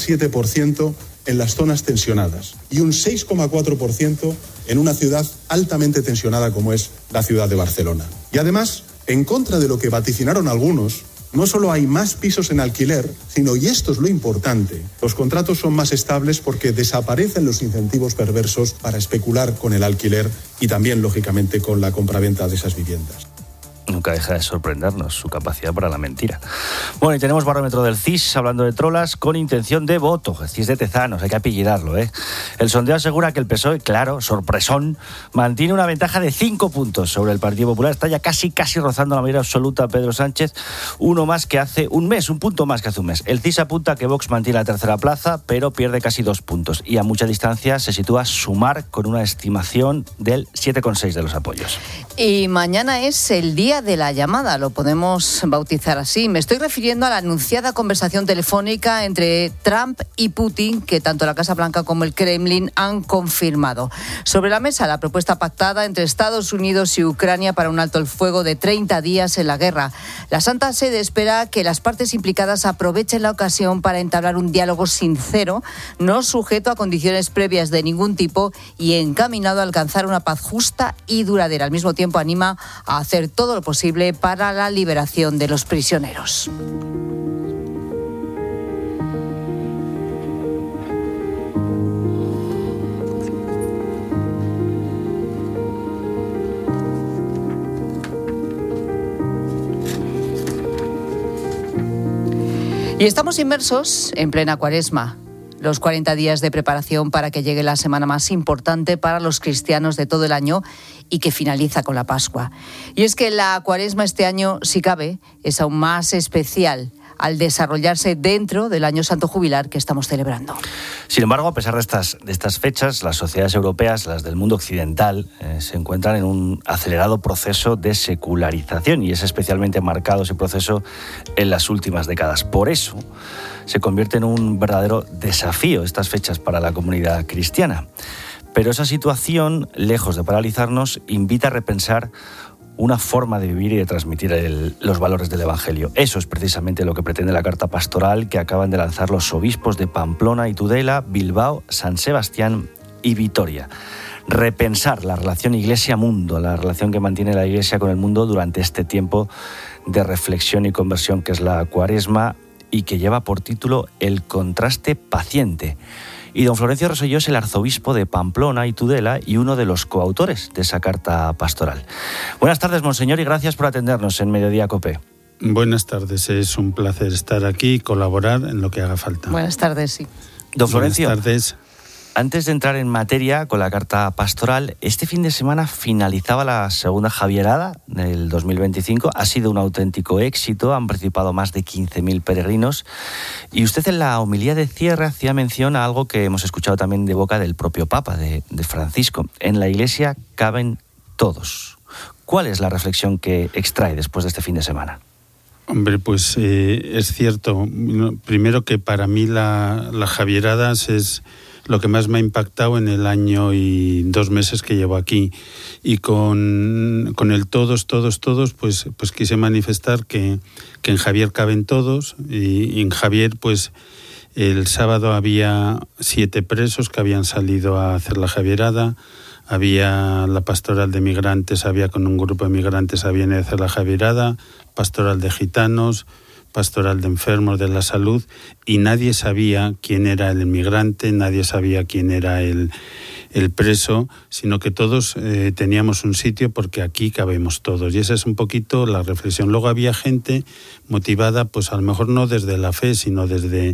3,7% en las zonas tensionadas y un 6,4% en una ciudad altamente tensionada como es la ciudad de Barcelona. Y además, en contra de lo que vaticinaron algunos, no solo hay más pisos en alquiler, sino, y esto es lo importante, los contratos son más estables porque desaparecen los incentivos perversos para especular con el alquiler y también, lógicamente, con la compraventa de esas viviendas. Nunca deja de sorprendernos su capacidad para la mentira. Bueno, y tenemos barómetro del CIS, hablando de trolas, con intención de voto. El CIS de Tezanos, hay que apellidarlo, ¿eh? El sondeo asegura que el PSOE, claro, sorpresón, mantiene una ventaja de 5 puntos sobre el Partido Popular. Está ya casi rozando la mayoría absoluta a Pedro Sánchez, uno más que hace un mes, un punto más que hace un mes. El CIS apunta que Vox mantiene la tercera plaza, pero pierde casi 2 puntos. Y a mucha distancia se sitúa Sumar con una estimación del 7,6 de los apoyos. Y mañana es el día de la llamada, lo podemos bautizar así. Me estoy refiriendo a la anunciada conversación telefónica entre Trump y Putin, que tanto la Casa Blanca como el Kremlin han confirmado. Sobre la mesa, la propuesta pactada entre Estados Unidos y Ucrania para un alto el fuego de 30 días en la guerra. La Santa Sede espera que las partes implicadas aprovechen la ocasión para entablar un diálogo sincero, no sujeto a condiciones previas de ningún tipo y encaminado a alcanzar una paz justa y duradera. Al mismo tiempo, anima a hacer todo lo posible para la liberación de los prisioneros. Y estamos inmersos en plena Cuaresma. Los 40 días de preparación para que llegue la semana más importante para los cristianos de todo el año y que finaliza con la Pascua. Y es que la Cuaresma este año, si cabe, es aún más especial al desarrollarse dentro del Año Santo Jubilar que estamos celebrando. Sin embargo, a pesar de estas fechas, las sociedades europeas, las del mundo occidental, se encuentran en un acelerado proceso de secularización y es especialmente marcado ese proceso en las últimas décadas. Por eso se convierte en un verdadero desafío estas fechas para la comunidad cristiana. Pero esa situación, lejos de paralizarnos, invita a repensar una forma de vivir y de transmitir los valores del Evangelio. Eso es precisamente lo que pretende la carta pastoral que acaban de lanzar los obispos de Pamplona y Tudela, Bilbao, San Sebastián y Vitoria. Repensar la relación Iglesia-mundo, la relación que mantiene la Iglesia con el mundo durante este tiempo de reflexión y conversión que es la Cuaresma y que lleva por título El contraste paciente. Y don Florencio Rosselló es el arzobispo de Pamplona y Tudela y uno de los coautores de esa carta pastoral. Buenas tardes, monseñor, y gracias por atendernos en Mediodía COPE. Buenas tardes, es un placer estar aquí y colaborar en lo que haga falta. Buenas tardes, sí. Don Florencio. Buenas tardes. Antes de entrar en materia con la carta pastoral, este fin de semana finalizaba la segunda Javierada del 2025. Ha sido un auténtico éxito, han participado más de 15.000 peregrinos. Y usted en la homilía de cierre hacía mención a algo que hemos escuchado también de boca del propio Papa, de Francisco. En la Iglesia caben todos. ¿Cuál es la reflexión que extrae después de este fin de semana? Hombre, pues es cierto. Primero que para mí las Javieradas es lo que más me ha impactado en el año y 2 meses que llevo aquí. Y con el todos, pues quise manifestar que en Javier caben todos. Y en Javier, pues el sábado había 7 presos que habían salido a hacer la Javierada. Había la pastoral de migrantes, había con un grupo de migrantes, habían ido a hacer la Javierada, pastoral de gitanos, pastoral de enfermos de la salud, y nadie sabía quién era el inmigrante, nadie sabía quién era el preso, sino que todos teníamos un sitio porque aquí cabemos todos. Y esa es un poquito la reflexión. Luego había gente motivada, pues a lo mejor no desde la fe, sino desde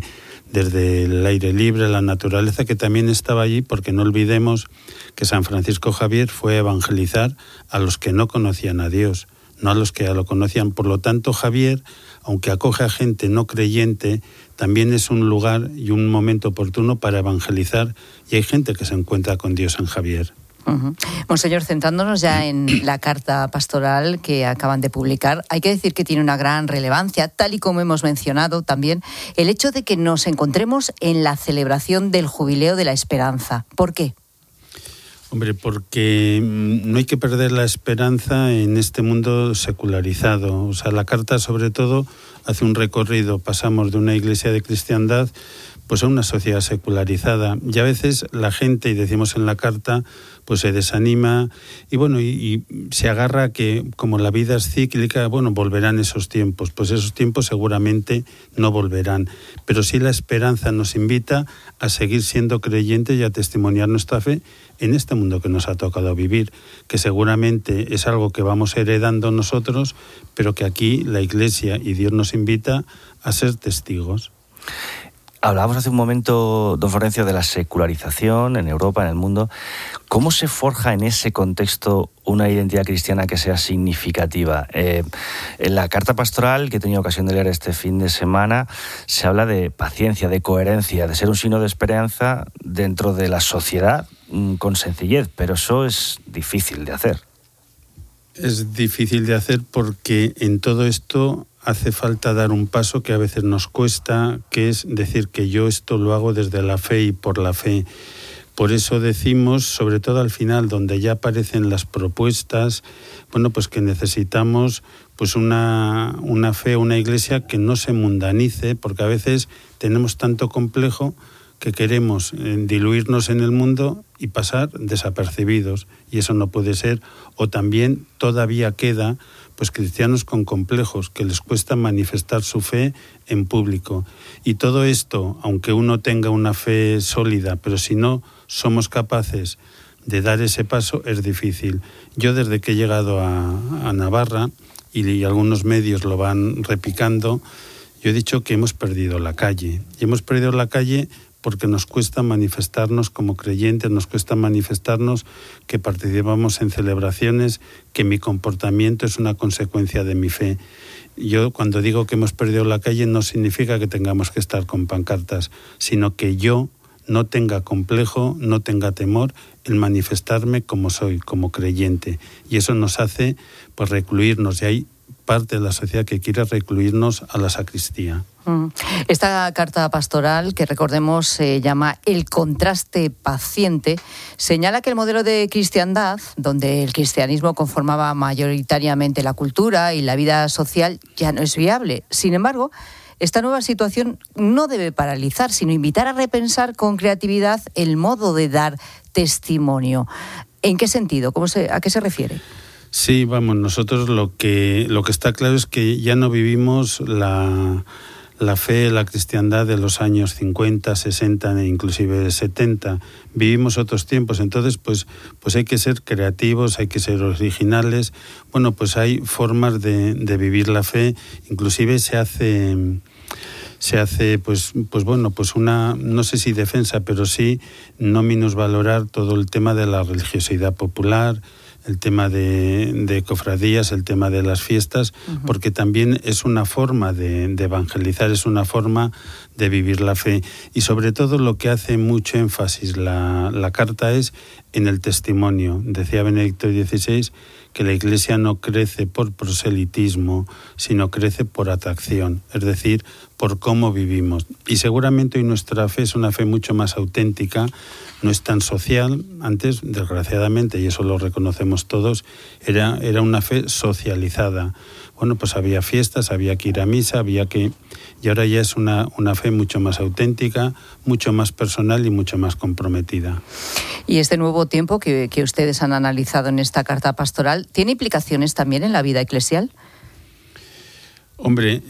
el aire libre, la naturaleza, que también estaba allí, porque no olvidemos que San Francisco Javier fue a evangelizar a los que no conocían a Dios, no a los que ya lo conocían. Por lo tanto, Javier, aunque acoge a gente no creyente, también es un lugar y un momento oportuno para evangelizar, y hay gente que se encuentra con Dios en Javier. Uh-huh. Monseñor, centrándonos ya en la carta pastoral que acaban de publicar, hay que decir que tiene una gran relevancia, tal y como hemos mencionado también, el hecho de que nos encontremos en la celebración del Jubileo de la Esperanza. ¿Por qué? Hombre, porque no hay que perder la esperanza en este mundo secularizado. O sea, la carta sobre todo hace un recorrido, pasamos de una iglesia de cristiandad pues a una sociedad secularizada. Y a veces la gente, y decimos en la carta, pues se desanima y se agarra a que como la vida es cíclica, volverán esos tiempos. Pues esos tiempos seguramente no volverán. Pero sí la esperanza nos invita a seguir siendo creyentes y a testimoniar nuestra fe en este mundo que nos ha tocado vivir, que seguramente es algo que vamos heredando nosotros, pero que aquí la Iglesia y Dios nos invita a ser testigos. Hablábamos hace un momento, don Florencio, de la secularización en Europa, en el mundo. ¿Cómo se forja en ese contexto una identidad cristiana que sea significativa? En la carta pastoral que he tenido ocasión de leer este fin de semana se habla de paciencia, de coherencia, de ser un signo de esperanza dentro de la sociedad con sencillez, pero eso es difícil de hacer. Es difícil de hacer porque en todo esto hace falta dar un paso que a veces nos cuesta, que es decir que yo esto lo hago desde la fe y por la fe. Por eso decimos, sobre todo al final, donde ya aparecen las propuestas, pues que necesitamos pues una fe, una iglesia que no se mundanice, porque a veces tenemos tanto complejo que queremos diluirnos en el mundo y pasar desapercibidos, y eso no puede ser. O también todavía queda pues cristianos con complejos que les cuesta manifestar su fe en público. Y todo esto, aunque uno tenga una fe sólida, pero si no somos capaces de dar ese paso, es difícil. Yo desde que he llegado a Navarra, y algunos medios lo van repicando, yo he dicho que hemos perdido la calle. Y hemos perdido la calle porque nos cuesta manifestarnos como creyentes, nos cuesta manifestarnos que participamos en celebraciones, que mi comportamiento es una consecuencia de mi fe. Yo cuando digo que hemos perdido la calle no significa que tengamos que estar con pancartas, sino que yo no tenga complejo, no tenga temor en manifestarme como soy, como creyente. Y eso nos hace pues recluirnos, y hay parte de la sociedad que quiere recluirnos a la sacristía. Esta carta pastoral, que recordemos se llama El contraste paciente, señala que el modelo de cristiandad, donde el cristianismo conformaba mayoritariamente la cultura y la vida social, ya no es viable. Sin embargo, esta nueva situación no debe paralizar, sino invitar a repensar con creatividad el modo de dar testimonio. ¿En qué sentido? ¿A qué se refiere? Sí, nosotros lo que está claro es que ya no vivimos la fe, la cristiandad de los años 50, 60 e inclusive 70. Vivimos otros tiempos, entonces pues hay que ser creativos, hay que ser originales. Pues hay formas de vivir la fe, inclusive se se hace pues una, no sé si defensa, pero sí no minusvalorar todo el tema de la religiosidad popular, el tema de cofradías, el tema de las fiestas, porque también es una forma de evangelizar, es una forma de vivir la fe. Y sobre todo lo que hace mucho énfasis la carta es en el testimonio. Decía Benedicto XVI que la Iglesia no crece por proselitismo, sino crece por atracción, es decir, por cómo vivimos. Y seguramente hoy nuestra fe es una fe mucho más auténtica, no es tan social. Antes, desgraciadamente, y eso lo reconocemos todos, era una fe socializada. Bueno, pues había fiestas, había que ir a misa, y ahora ya es una fe mucho más auténtica, mucho más personal y mucho más comprometida. Y este nuevo tiempo que ustedes han analizado en esta carta pastoral, ¿tiene implicaciones también en la vida eclesial? Hombre,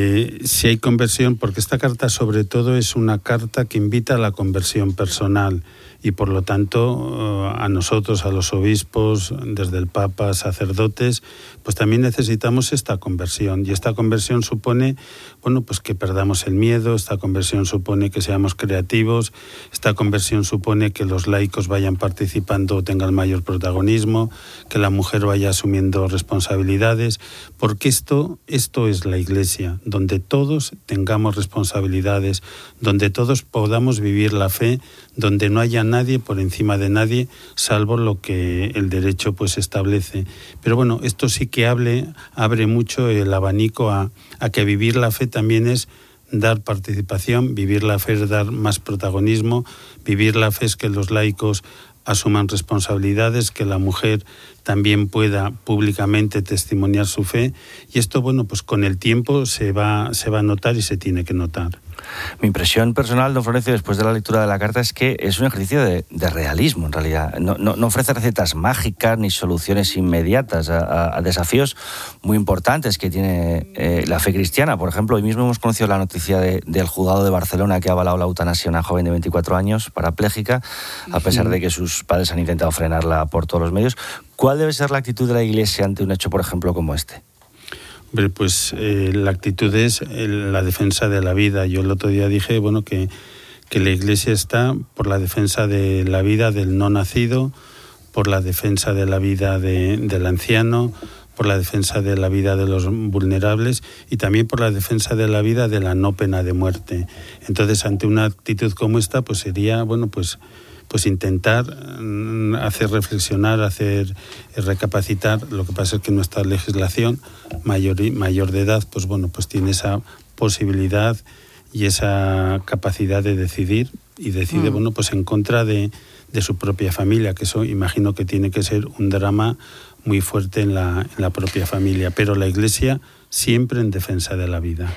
si hay conversión, porque esta carta sobre todo es una carta que invita a la conversión personal y por lo tanto a nosotros, a los obispos, desde el Papa, sacerdotes, pues también necesitamos esta conversión y esta conversión supone, bueno, pues que perdamos el miedo, esta conversión supone que seamos creativos, esta conversión supone que los laicos vayan participando, tengan mayor protagonismo, que la mujer vaya asumiendo responsabilidades, porque esto es la Iglesia, donde todos tengamos responsabilidades, donde todos podamos vivir la fe, donde no haya nadie por encima de nadie, salvo lo que el derecho pues establece. Pero bueno, esto sí que abre mucho el abanico a que vivir la fe también es dar participación, vivir la fe es dar más protagonismo, vivir la fe es que los laicos asuman responsabilidades, que la mujer también pueda públicamente testimoniar su fe, y esto, bueno, pues con el tiempo se va a notar y se tiene que notar. Mi impresión personal, don Florencio, después de la lectura de la carta, es que es un ejercicio de realismo, en realidad. No ofrece recetas mágicas ni soluciones inmediatas a desafíos muy importantes que tiene la fe cristiana. Por ejemplo, hoy mismo hemos conocido la noticia del juzgado de Barcelona que ha avalado la eutanasia a una joven de 24 años, parapléjica, a pesar de que sus padres han intentado frenarla por todos los medios. ¿Cuál debe ser la actitud de la Iglesia ante un hecho, por ejemplo, como este? Hombre, pues la actitud es la defensa de la vida. Yo el otro día dije, bueno, que la Iglesia está por la defensa de la vida del no nacido, por la defensa de la vida del anciano, por la defensa de la vida de los vulnerables y también por la defensa de la vida de la no pena de muerte. Entonces, ante una actitud como esta, pues sería, bueno, pues intentar hacer reflexionar, hacer recapacitar. Lo que pasa es que nuestra legislación mayor de edad, pues bueno, pues tiene esa posibilidad y esa capacidad de decidir y decide, bueno, pues en contra de su propia familia, que eso imagino que tiene que ser un drama muy fuerte en la propia familia, pero la Iglesia siempre en defensa de la vida.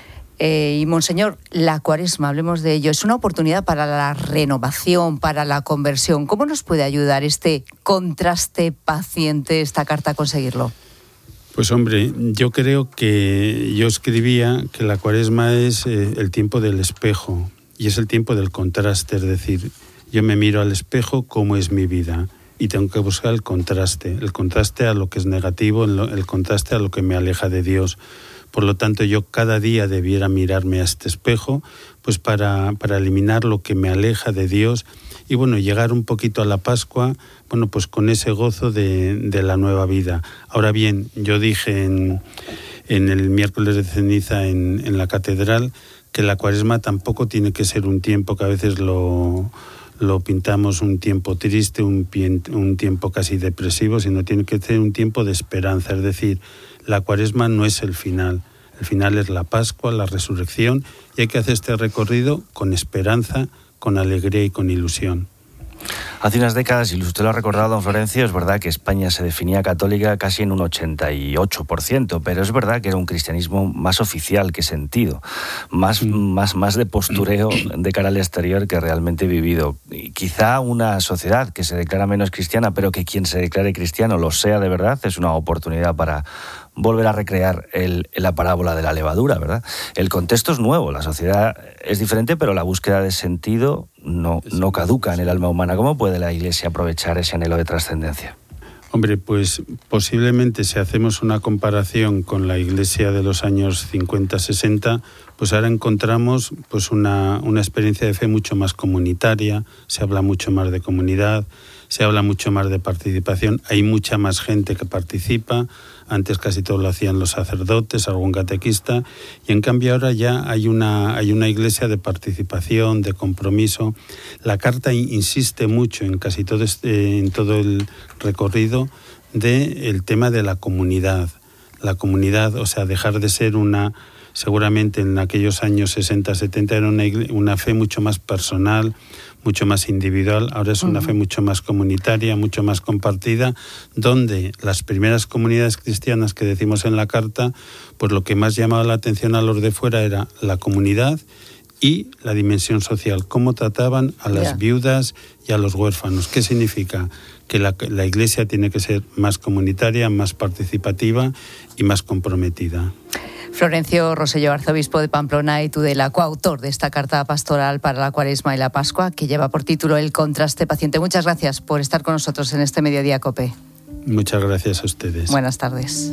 Y Monseñor, la Cuaresma, hablemos de ello, es una oportunidad para la renovación, para la conversión. ¿Cómo nos puede ayudar este contraste paciente, esta carta, a conseguirlo? Pues hombre, yo creo que yo escribía que la Cuaresma es el tiempo del espejo y es el tiempo del contraste, es decir, yo me miro al espejo cómo es mi vida y tengo que buscar el contraste a lo que es negativo, el contraste a lo que me aleja de Dios. Por lo tanto, yo cada día debiera mirarme a este espejo, pues para eliminar lo que me aleja de Dios y bueno, llegar un poquito a la Pascua, bueno, pues con ese gozo de la nueva vida. Ahora bien, yo dije en el miércoles de ceniza en la catedral que la Cuaresma tampoco tiene que ser un tiempo que a veces lo pintamos un tiempo triste, un tiempo casi depresivo, sino tiene que ser un tiempo de esperanza. Es decir, la Cuaresma no es el final es la Pascua, la resurrección, y hay que hacer este recorrido con esperanza, con alegría y con ilusión. Hace unas décadas, y usted lo ha recordado, don Florencio, es verdad que España se definía católica casi en un 88%, pero es verdad que era un cristianismo más oficial que sentido, más de postureo de cara al exterior que realmente vivido. Y quizá una sociedad que se declara menos cristiana, pero que quien se declare cristiano lo sea de verdad, es una oportunidad para volver a recrear la parábola de la levadura, ¿verdad? El contexto es nuevo, la sociedad es diferente, pero la búsqueda de sentido no caduca en el alma humana. ¿Cómo puede la Iglesia aprovechar ese anhelo de trascendencia? Hombre, pues posiblemente si hacemos una comparación con la Iglesia de los años 50-60, pues ahora encontramos pues una experiencia de fe mucho más comunitaria, se habla mucho más de comunidad, se habla mucho más de participación, hay mucha más gente que participa. Antes casi todo lo hacían los sacerdotes, algún catequista, y en cambio ahora ya hay una iglesia de participación, de compromiso. La carta insiste mucho en casi todo en todo el recorrido del tema de la comunidad. La comunidad, o sea, dejar de ser seguramente en aquellos años 60-70 era una fe mucho más personal, mucho más individual. Ahora es una fe mucho más comunitaria, mucho más compartida, donde las primeras comunidades cristianas que decimos en la carta, pues lo que más llamaba la atención a los de fuera era la comunidad y la dimensión social, cómo trataban a las viudas y a los huérfanos. ¿Qué significa? Que la Iglesia tiene que ser más comunitaria, más participativa y más comprometida. Florencio Rosselló, arzobispo de Pamplona y Tudela, coautor de esta carta pastoral para la Cuaresma y la Pascua, que lleva por título El contraste paciente. Muchas gracias por estar con nosotros en este Mediodía COPE. Muchas gracias a ustedes. Buenas tardes.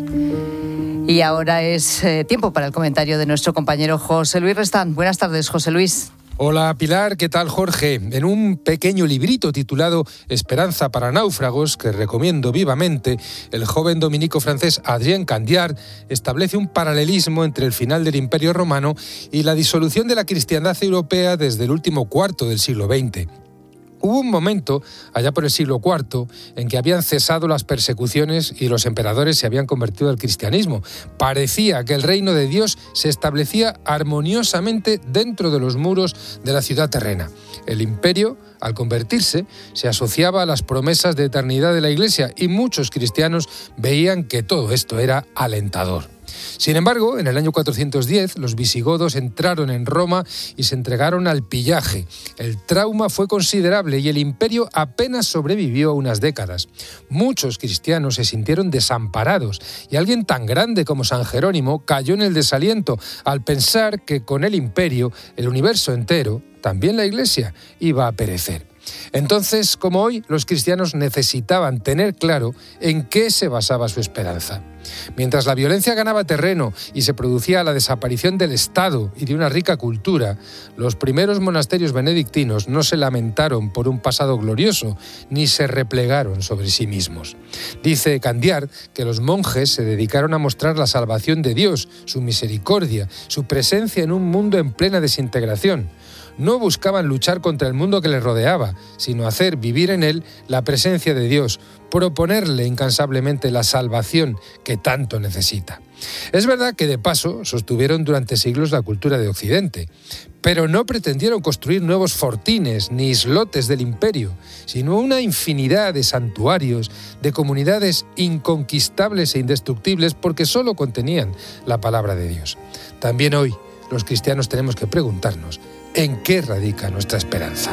Y ahora es tiempo para el comentario de nuestro compañero José Luis Restán. Buenas tardes, José Luis. Hola Pilar, ¿qué tal Jorge? En un pequeño librito titulado Esperanza para náufragos, que recomiendo vivamente, el joven dominico francés Adrien Candiard establece un paralelismo entre el final del Imperio Romano y la disolución de la cristiandad europea desde el último cuarto del siglo XX. Hubo un momento, allá por el siglo IV, en que habían cesado las persecuciones y los emperadores se habían convertido al cristianismo. Parecía que el reino de Dios se establecía armoniosamente dentro de los muros de la ciudad terrena. El imperio, al convertirse, se asociaba a las promesas de eternidad de la Iglesia y muchos cristianos veían que todo esto era alentador. Sin embargo, en el año 410, los visigodos entraron en Roma y se entregaron al pillaje. El trauma fue considerable y el imperio apenas sobrevivió unas décadas. Muchos cristianos se sintieron desamparados y alguien tan grande como San Jerónimo cayó en el desaliento al pensar que con el imperio, el universo entero, también la Iglesia, iba a perecer. Entonces, como hoy, los cristianos necesitaban tener claro en qué se basaba su esperanza. Mientras la violencia ganaba terreno y se producía la desaparición del Estado y de una rica cultura, los primeros monasterios benedictinos no se lamentaron por un pasado glorioso, ni se replegaron sobre sí mismos. Dice Candiard que los monjes se dedicaron a mostrar la salvación de Dios, su misericordia, su presencia en un mundo en plena desintegración. No buscaban luchar contra el mundo que les rodeaba, sino hacer vivir en él la presencia de Dios, proponerle incansablemente la salvación que tanto necesita. Es verdad que de paso sostuvieron durante siglos la cultura de Occidente, pero no pretendieron construir nuevos fortines ni islotes del imperio, sino una infinidad de santuarios, de comunidades inconquistables e indestructibles porque solo contenían la palabra de Dios. También hoy los cristianos tenemos que preguntarnos ¿en qué radica nuestra esperanza?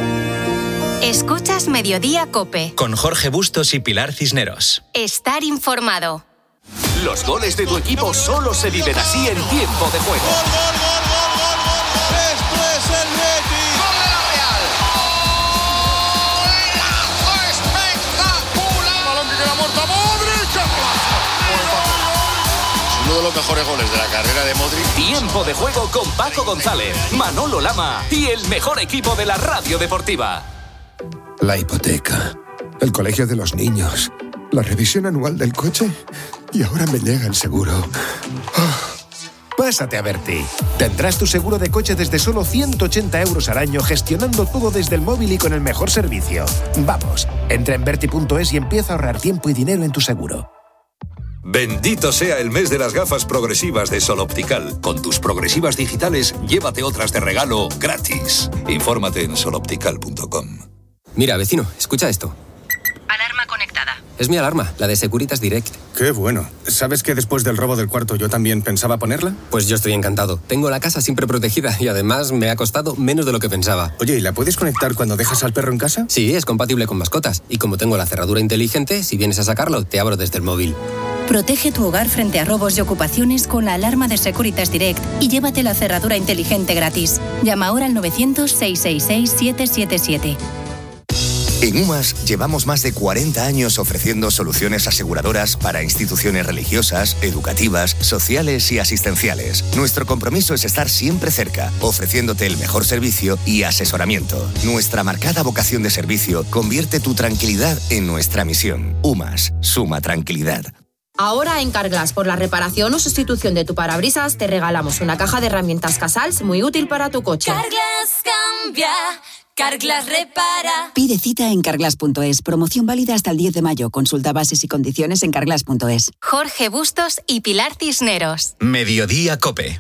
Escuchas Mediodía COPE. Con Jorge Bustos y Pilar Cisneros. Estar informado. Los goles de tu equipo solo se viven así en tiempo de juego. ¡Esto es el Betis! ¡Gol de la Real! ¡Golazo espectacular! ¡Balón que queda muerto a Modric! Uno de los mejores goles de la carrera de Modric. Tiempo de juego con Paco González, Manolo Lama y el mejor equipo de la radio deportiva. La hipoteca, el colegio de los niños, la revisión anual del coche y ahora me llega el seguro. Pásate a Berti. Tendrás tu seguro de coche desde solo 180 euros al año, gestionando todo desde el móvil y con el mejor servicio. Vamos, entra en Berti.es y empieza a ahorrar tiempo y dinero en tu seguro. Bendito sea el mes de las gafas progresivas de Sol Optical. Con tus progresivas digitales, llévate otras de regalo gratis. Infórmate en soloptical.com. Mira, vecino, escucha esto. Alarma conectada. Es mi alarma, la de Securitas Direct. Qué bueno. ¿Sabes que después del robo del cuarto yo también pensaba ponerla? Pues yo estoy encantado. Tengo la casa siempre protegida y además me ha costado menos de lo que pensaba. Oye, ¿y la puedes conectar cuando dejas al perro en casa? Sí, es compatible con mascotas. Y como tengo la cerradura inteligente, si vienes a sacarlo, te abro desde el móvil. Protege tu hogar frente a robos y ocupaciones con la alarma de Securitas Direct y llévate la cerradura inteligente gratis. Llama ahora al 900-666-777. En UMAS llevamos más de 40 años ofreciendo soluciones aseguradoras para instituciones religiosas, educativas, sociales y asistenciales. Nuestro compromiso es estar siempre cerca, ofreciéndote el mejor servicio y asesoramiento. Nuestra marcada vocación de servicio convierte tu tranquilidad en nuestra misión. UMAS, suma tranquilidad. Ahora en Carglass, por la reparación o sustitución de tu parabrisas, te regalamos una caja de herramientas Casals muy útil para tu coche. Carglass cambia, Carglass repara. Pide cita en carglass.es. Promoción válida hasta el 10 de mayo. Consulta bases y condiciones en carglass.es. Jorge Bustos y Pilar Cisneros. Mediodía COPE.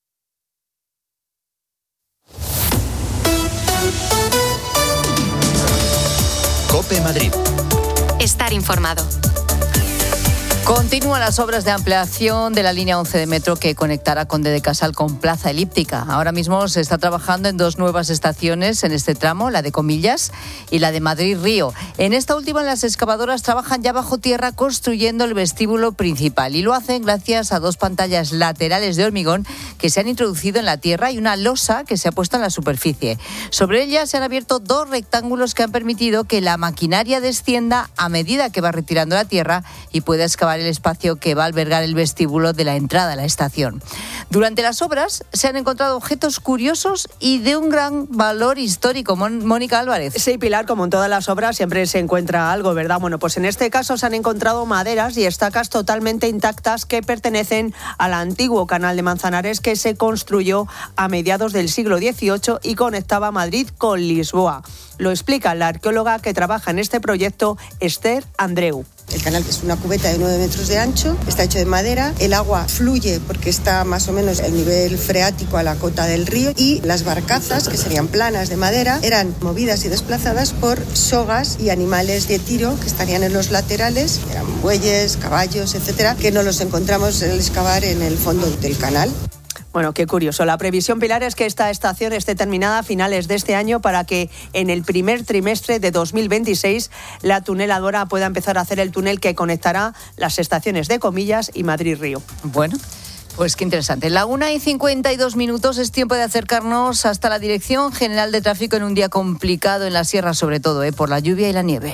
COPE Madrid. Estar informado. Continúan las obras de ampliación de la línea 11 de metro que conectará Conde de Casal con Plaza Elíptica. Ahora mismo se está trabajando en 2 nuevas estaciones en este tramo, la de Comillas y la de Madrid-Río. En esta última, las excavadoras trabajan ya bajo tierra construyendo el vestíbulo principal y lo hacen gracias a 2 pantallas laterales de hormigón que se han introducido en la tierra y una losa que se ha puesto en la superficie. Sobre ella se han abierto 2 rectángulos que han permitido que la maquinaria descienda a medida que va retirando la tierra y pueda excavar el espacio que va a albergar el vestíbulo de la entrada a la estación. Durante las obras se han encontrado objetos curiosos y de un gran valor histórico. Mónica Álvarez. Sí, Pilar, como en todas las obras siempre se encuentra algo, ¿verdad? Bueno, pues en este caso se han encontrado maderas y estacas totalmente intactas que pertenecen al antiguo canal de Manzanares que se construyó a mediados del siglo XVIII y conectaba Madrid con Lisboa. Lo explica la arqueóloga que trabaja en este proyecto, Esther Andreu. El canal es una cubeta de 9 metros de ancho, está hecho de madera, el agua fluye porque está más o menos el nivel freático a la cota del río y las barcazas, que serían planas de madera, eran movidas y desplazadas por sogas y animales de tiro que estarían en los laterales, eran bueyes, caballos, etcétera, que no los encontramos al excavar en el fondo del canal. Bueno, qué curioso. La previsión, Pilar, es que esta estación esté terminada a finales de este año para que en el primer trimestre de 2026 la tuneladora pueda empezar a hacer el túnel que conectará las estaciones de Comillas y Madrid-Río. Bueno, pues qué interesante. La 1:52 es tiempo de acercarnos hasta la Dirección General de Tráfico en un día complicado en la sierra, sobre todo, por la lluvia y la nieve.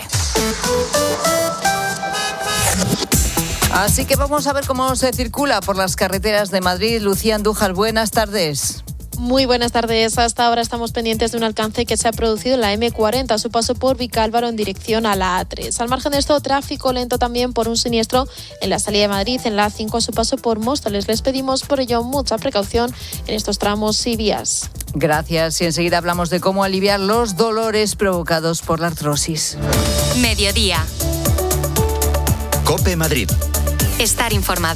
Así que vamos a ver cómo se circula por las carreteras de Madrid. Lucía Andújar, buenas tardes. Muy buenas tardes. Hasta ahora estamos pendientes de un alcance que se ha producido en la M40 a su paso por Vicálvaro en dirección a la A3. Al margen de esto, tráfico lento también por un siniestro en la salida de Madrid en la A5 a su paso por Móstoles. Les pedimos por ello mucha precaución en estos tramos y vías. Gracias. Y enseguida hablamos de cómo aliviar los dolores provocados por la artrosis. Mediodía. COPE Madrid. Estar informado.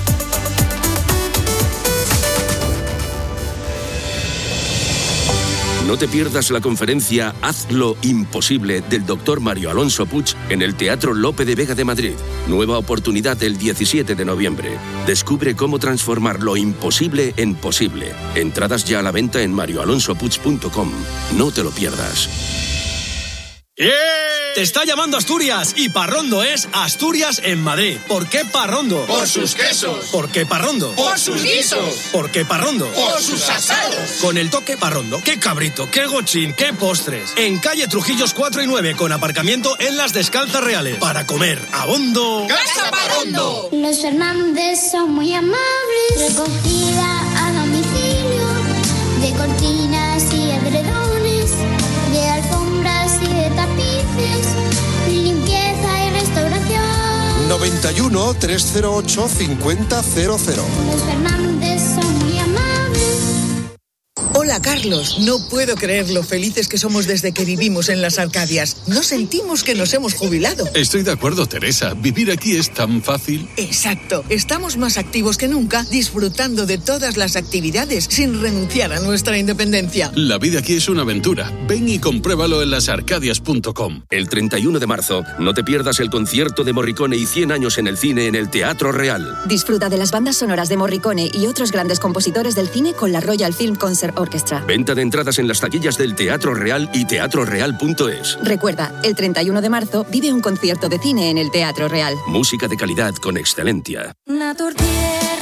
No te pierdas la conferencia Hazlo Imposible del Dr. Mario Alonso Puig en el Teatro Lope de Vega de Madrid. Nueva oportunidad el 17 de noviembre. Descubre cómo transformar lo imposible en posible. Entradas ya a la venta en marioalonsopuig.com. No te lo pierdas. ¡Yeah! Te está llamando Asturias y Parrondo es Asturias en Madrid. ¿Por qué Parrondo? Por sus quesos. ¿Por qué Parrondo? Por sus guisos. ¿Por qué Parrondo? Por sus asados. Con el toque Parrondo, qué cabrito, qué gochín, qué postres. En calle Trujillos 4 y 9 con aparcamiento en Las Descalzas Reales. Para comer a bondo. ¡Casa Parrondo! Los Fernández son muy amables. Recogida a domicilio de cortinas y edredones, de alfombras y de tapices, limpieza y restauración. 91 308 5000. Los Fernández son muy amables. Hola, Carlos. No puedo creer lo felices que somos desde que vivimos en las Arcadias. No sentimos que nos hemos jubilado. Estoy de acuerdo, Teresa. Vivir aquí es tan fácil. Exacto. Estamos más activos que nunca, disfrutando de todas las actividades sin renunciar a nuestra independencia. La vida aquí es una aventura. Ven y compruébalo en lasarcadias.com. El 31 de marzo, no te pierdas el concierto de Morricone y 100 años en el cine en el Teatro Real. Disfruta de las bandas sonoras de Morricone y otros grandes compositores del cine con la Royal Film Concert Orchestra. Venta de entradas en las taquillas del Teatro Real y teatroreal.es. Recuerda, el 31 de marzo vive un concierto de cine en el Teatro Real. Música de calidad con excelencia.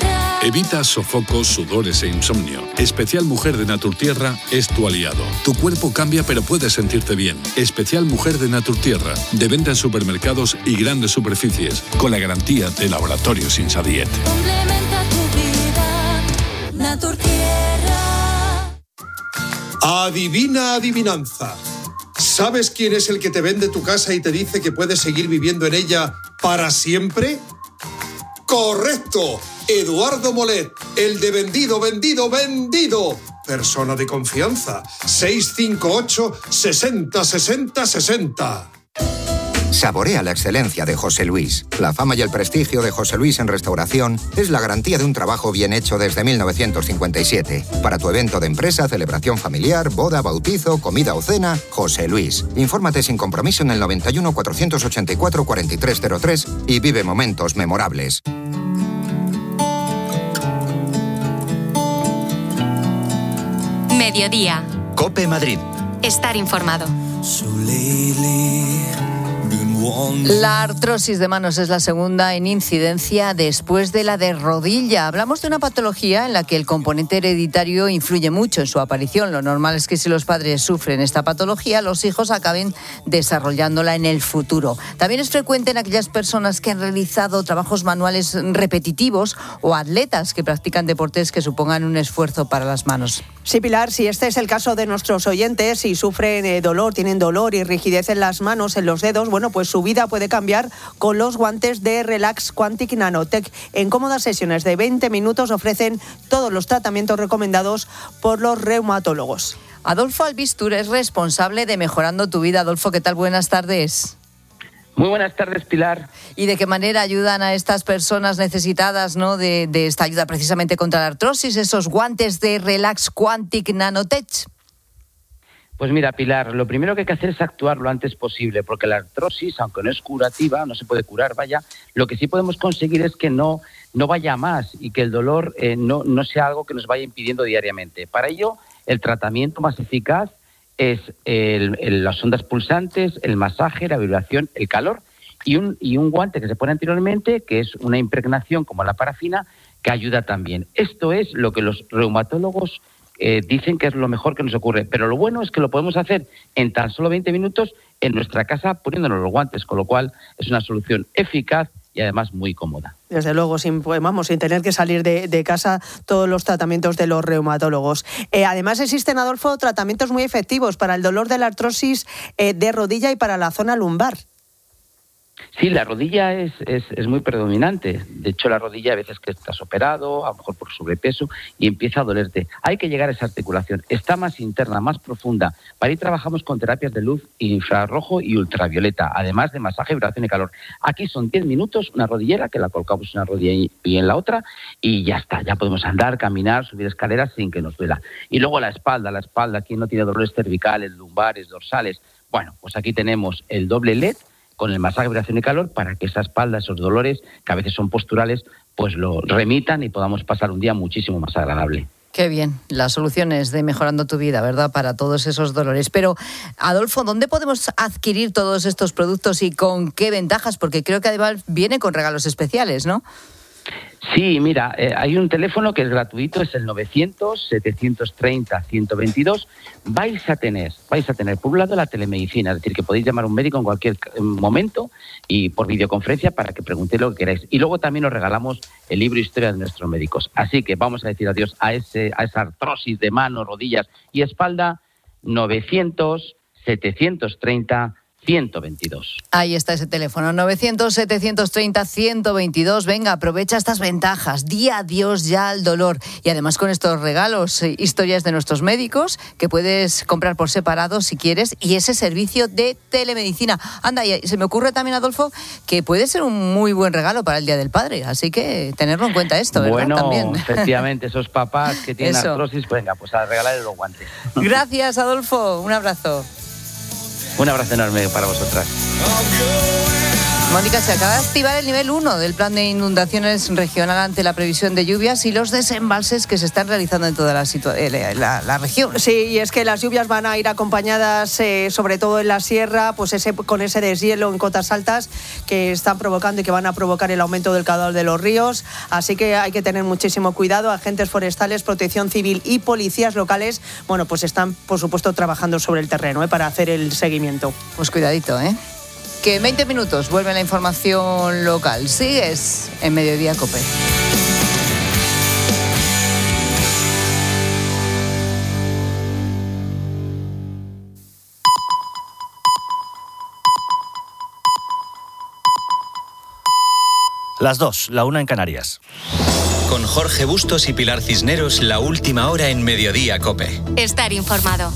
Evita sofocos, sudores e insomnio. Especial Mujer de Naturtierra es tu aliado. Tu cuerpo cambia, pero puedes sentirte bien. Especial Mujer de Naturtierra, de venta en supermercados y grandes superficies, con la garantía de Laboratorios Insadiet. Complementa tu vida, Naturtierra. Adivina adivinanza. ¿Sabes quién es el que te vende tu casa y te dice que puedes seguir viviendo en ella para siempre? ¡Correcto! Eduardo Molet, el de vendido. Persona de confianza. 658 60 60 60. Saborea la excelencia de José Luis. La fama y el prestigio de José Luis en restauración es la garantía de un trabajo bien hecho desde 1957. Para tu evento de empresa, celebración familiar, boda, bautizo, comida o cena, José Luis. Infórmate sin compromiso en el 91 484 4303 y vive momentos memorables. Mediodía. COPE Madrid. Estar informado. La artrosis de manos es la segunda en incidencia después de la de rodilla. Hablamos de una patología en la que el componente hereditario influye mucho en su aparición. Lo normal es que si los padres sufren esta patología, los hijos acaben desarrollándola en el futuro. También es frecuente en aquellas personas que han realizado trabajos manuales repetitivos o atletas que practican deportes que supongan un esfuerzo para las manos. Sí, Pilar, si este es el caso de nuestros oyentes, si sufren dolor, tienen dolor y rigidez en las manos, en los dedos, bueno, pues su vida puede cambiar con los guantes de Relax Quantic Nanotech. En cómodas sesiones de 20 minutos ofrecen todos los tratamientos recomendados por los reumatólogos. Adolfo Albistur es responsable de Mejorando tu Vida. Adolfo, ¿qué tal? Buenas tardes. Muy buenas tardes, Pilar. ¿Y de qué manera ayudan a estas personas necesitadas, ¿no?, de esta ayuda precisamente contra la artrosis, esos guantes de Relax Quantic Nanotech? Pues mira, Pilar, lo primero que hay que hacer es actuar lo antes posible, porque la artrosis, aunque no es curativa, no se puede curar, vaya, lo que sí podemos conseguir es que no vaya a más y que el dolor no sea algo que nos vaya impidiendo diariamente. Para ello, el tratamiento más eficaz es las ondas pulsantes, el masaje, la vibración, el calor y un guante que se pone anteriormente, que es una impregnación como la parafina, que ayuda también. Esto es lo que los reumatólogos dicen que es lo mejor que nos ocurre, pero lo bueno es que lo podemos hacer en tan solo 20 minutos en nuestra casa poniéndonos los guantes, con lo cual es una solución eficaz y además muy cómoda. Desde luego, sin tener que salir de casa, todos los tratamientos de los reumatólogos. Además existen, Adolfo, tratamientos muy efectivos para el dolor de la artrosis de rodilla y para la zona lumbar. Sí, la rodilla es muy predominante. De hecho, la rodilla a veces que estás operado, a lo mejor por sobrepeso, y empieza a dolerte. Hay que llegar a esa articulación. Está más interna, más profunda. Para ahí trabajamos con terapias de luz infrarrojo y ultravioleta, además de masaje, vibración y calor. Aquí son 10 minutos, una rodillera, que la colocamos en una rodilla y en la otra, y ya está. Ya podemos andar, caminar, subir escaleras sin que nos duela. Y luego la espalda, ¿quién no tiene dolores cervicales, lumbares, dorsales? Bueno, pues aquí tenemos el doble LED, con el masaje, vibración y calor, para que esa espalda, esos dolores, que a veces son posturales, pues lo remitan y podamos pasar un día muchísimo más agradable. Qué bien, las soluciones de Mejorando tu Vida, ¿verdad?, para todos esos dolores. Pero, Adolfo, ¿dónde podemos adquirir todos estos productos y con qué ventajas? Porque creo que además viene con regalos especiales, ¿no? Sí, mira, hay un teléfono que es gratuito, es el 900-730-122. Vais a tener, por un lado, la telemedicina, es decir, que podéis llamar a un médico en cualquier momento y por videoconferencia para que preguntéis lo que queráis. Y luego también os regalamos el libro Historia de nuestros médicos. Así que vamos a decir adiós a esa artrosis de manos, rodillas y espalda. 900-730-122. Ahí está ese teléfono, 900-730-122. Venga, aprovecha estas ventajas, di adiós ya al dolor. Y además con estos regalos, historias de nuestros médicos, que puedes comprar por separado si quieres, y ese servicio de telemedicina. Anda, y se me ocurre también, Adolfo, que puede ser un muy buen regalo para el Día del Padre, así que tenerlo en cuenta esto, ¿verdad? Bueno, también. Efectivamente, esos papás que tienen artrosis, venga, pues a regalarles los guantes. Gracias, Adolfo, un abrazo. Un abrazo enorme para vosotras. Mónica, se acaba de activar el nivel 1 del plan de inundaciones regional ante la previsión de lluvias y los desembalses que se están realizando en toda la región. Sí, y es que las lluvias van a ir acompañadas, sobre todo en la sierra, pues con ese deshielo en cotas altas que están provocando y que van a provocar el aumento del caudal de los ríos. Así que hay que tener muchísimo cuidado. Agentes forestales, protección civil y policías locales, bueno, pues están, por supuesto, trabajando sobre el terreno para hacer el seguimiento. Pues cuidadito, ¿eh? Que en 20 minutos vuelve la información local. Sigues en Mediodía COPE. Las 2, la 1 en Canarias. Con Jorge Bustos y Pilar Cisneros, la última hora en Mediodía COPE. Estar informado.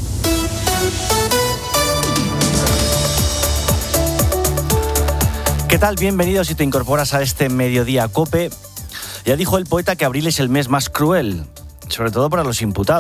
¿Qué tal? Bienvenidos si te incorporas a este Mediodía COPE. Ya dijo el poeta que abril es el mes más cruel, sobre todo para los imputados.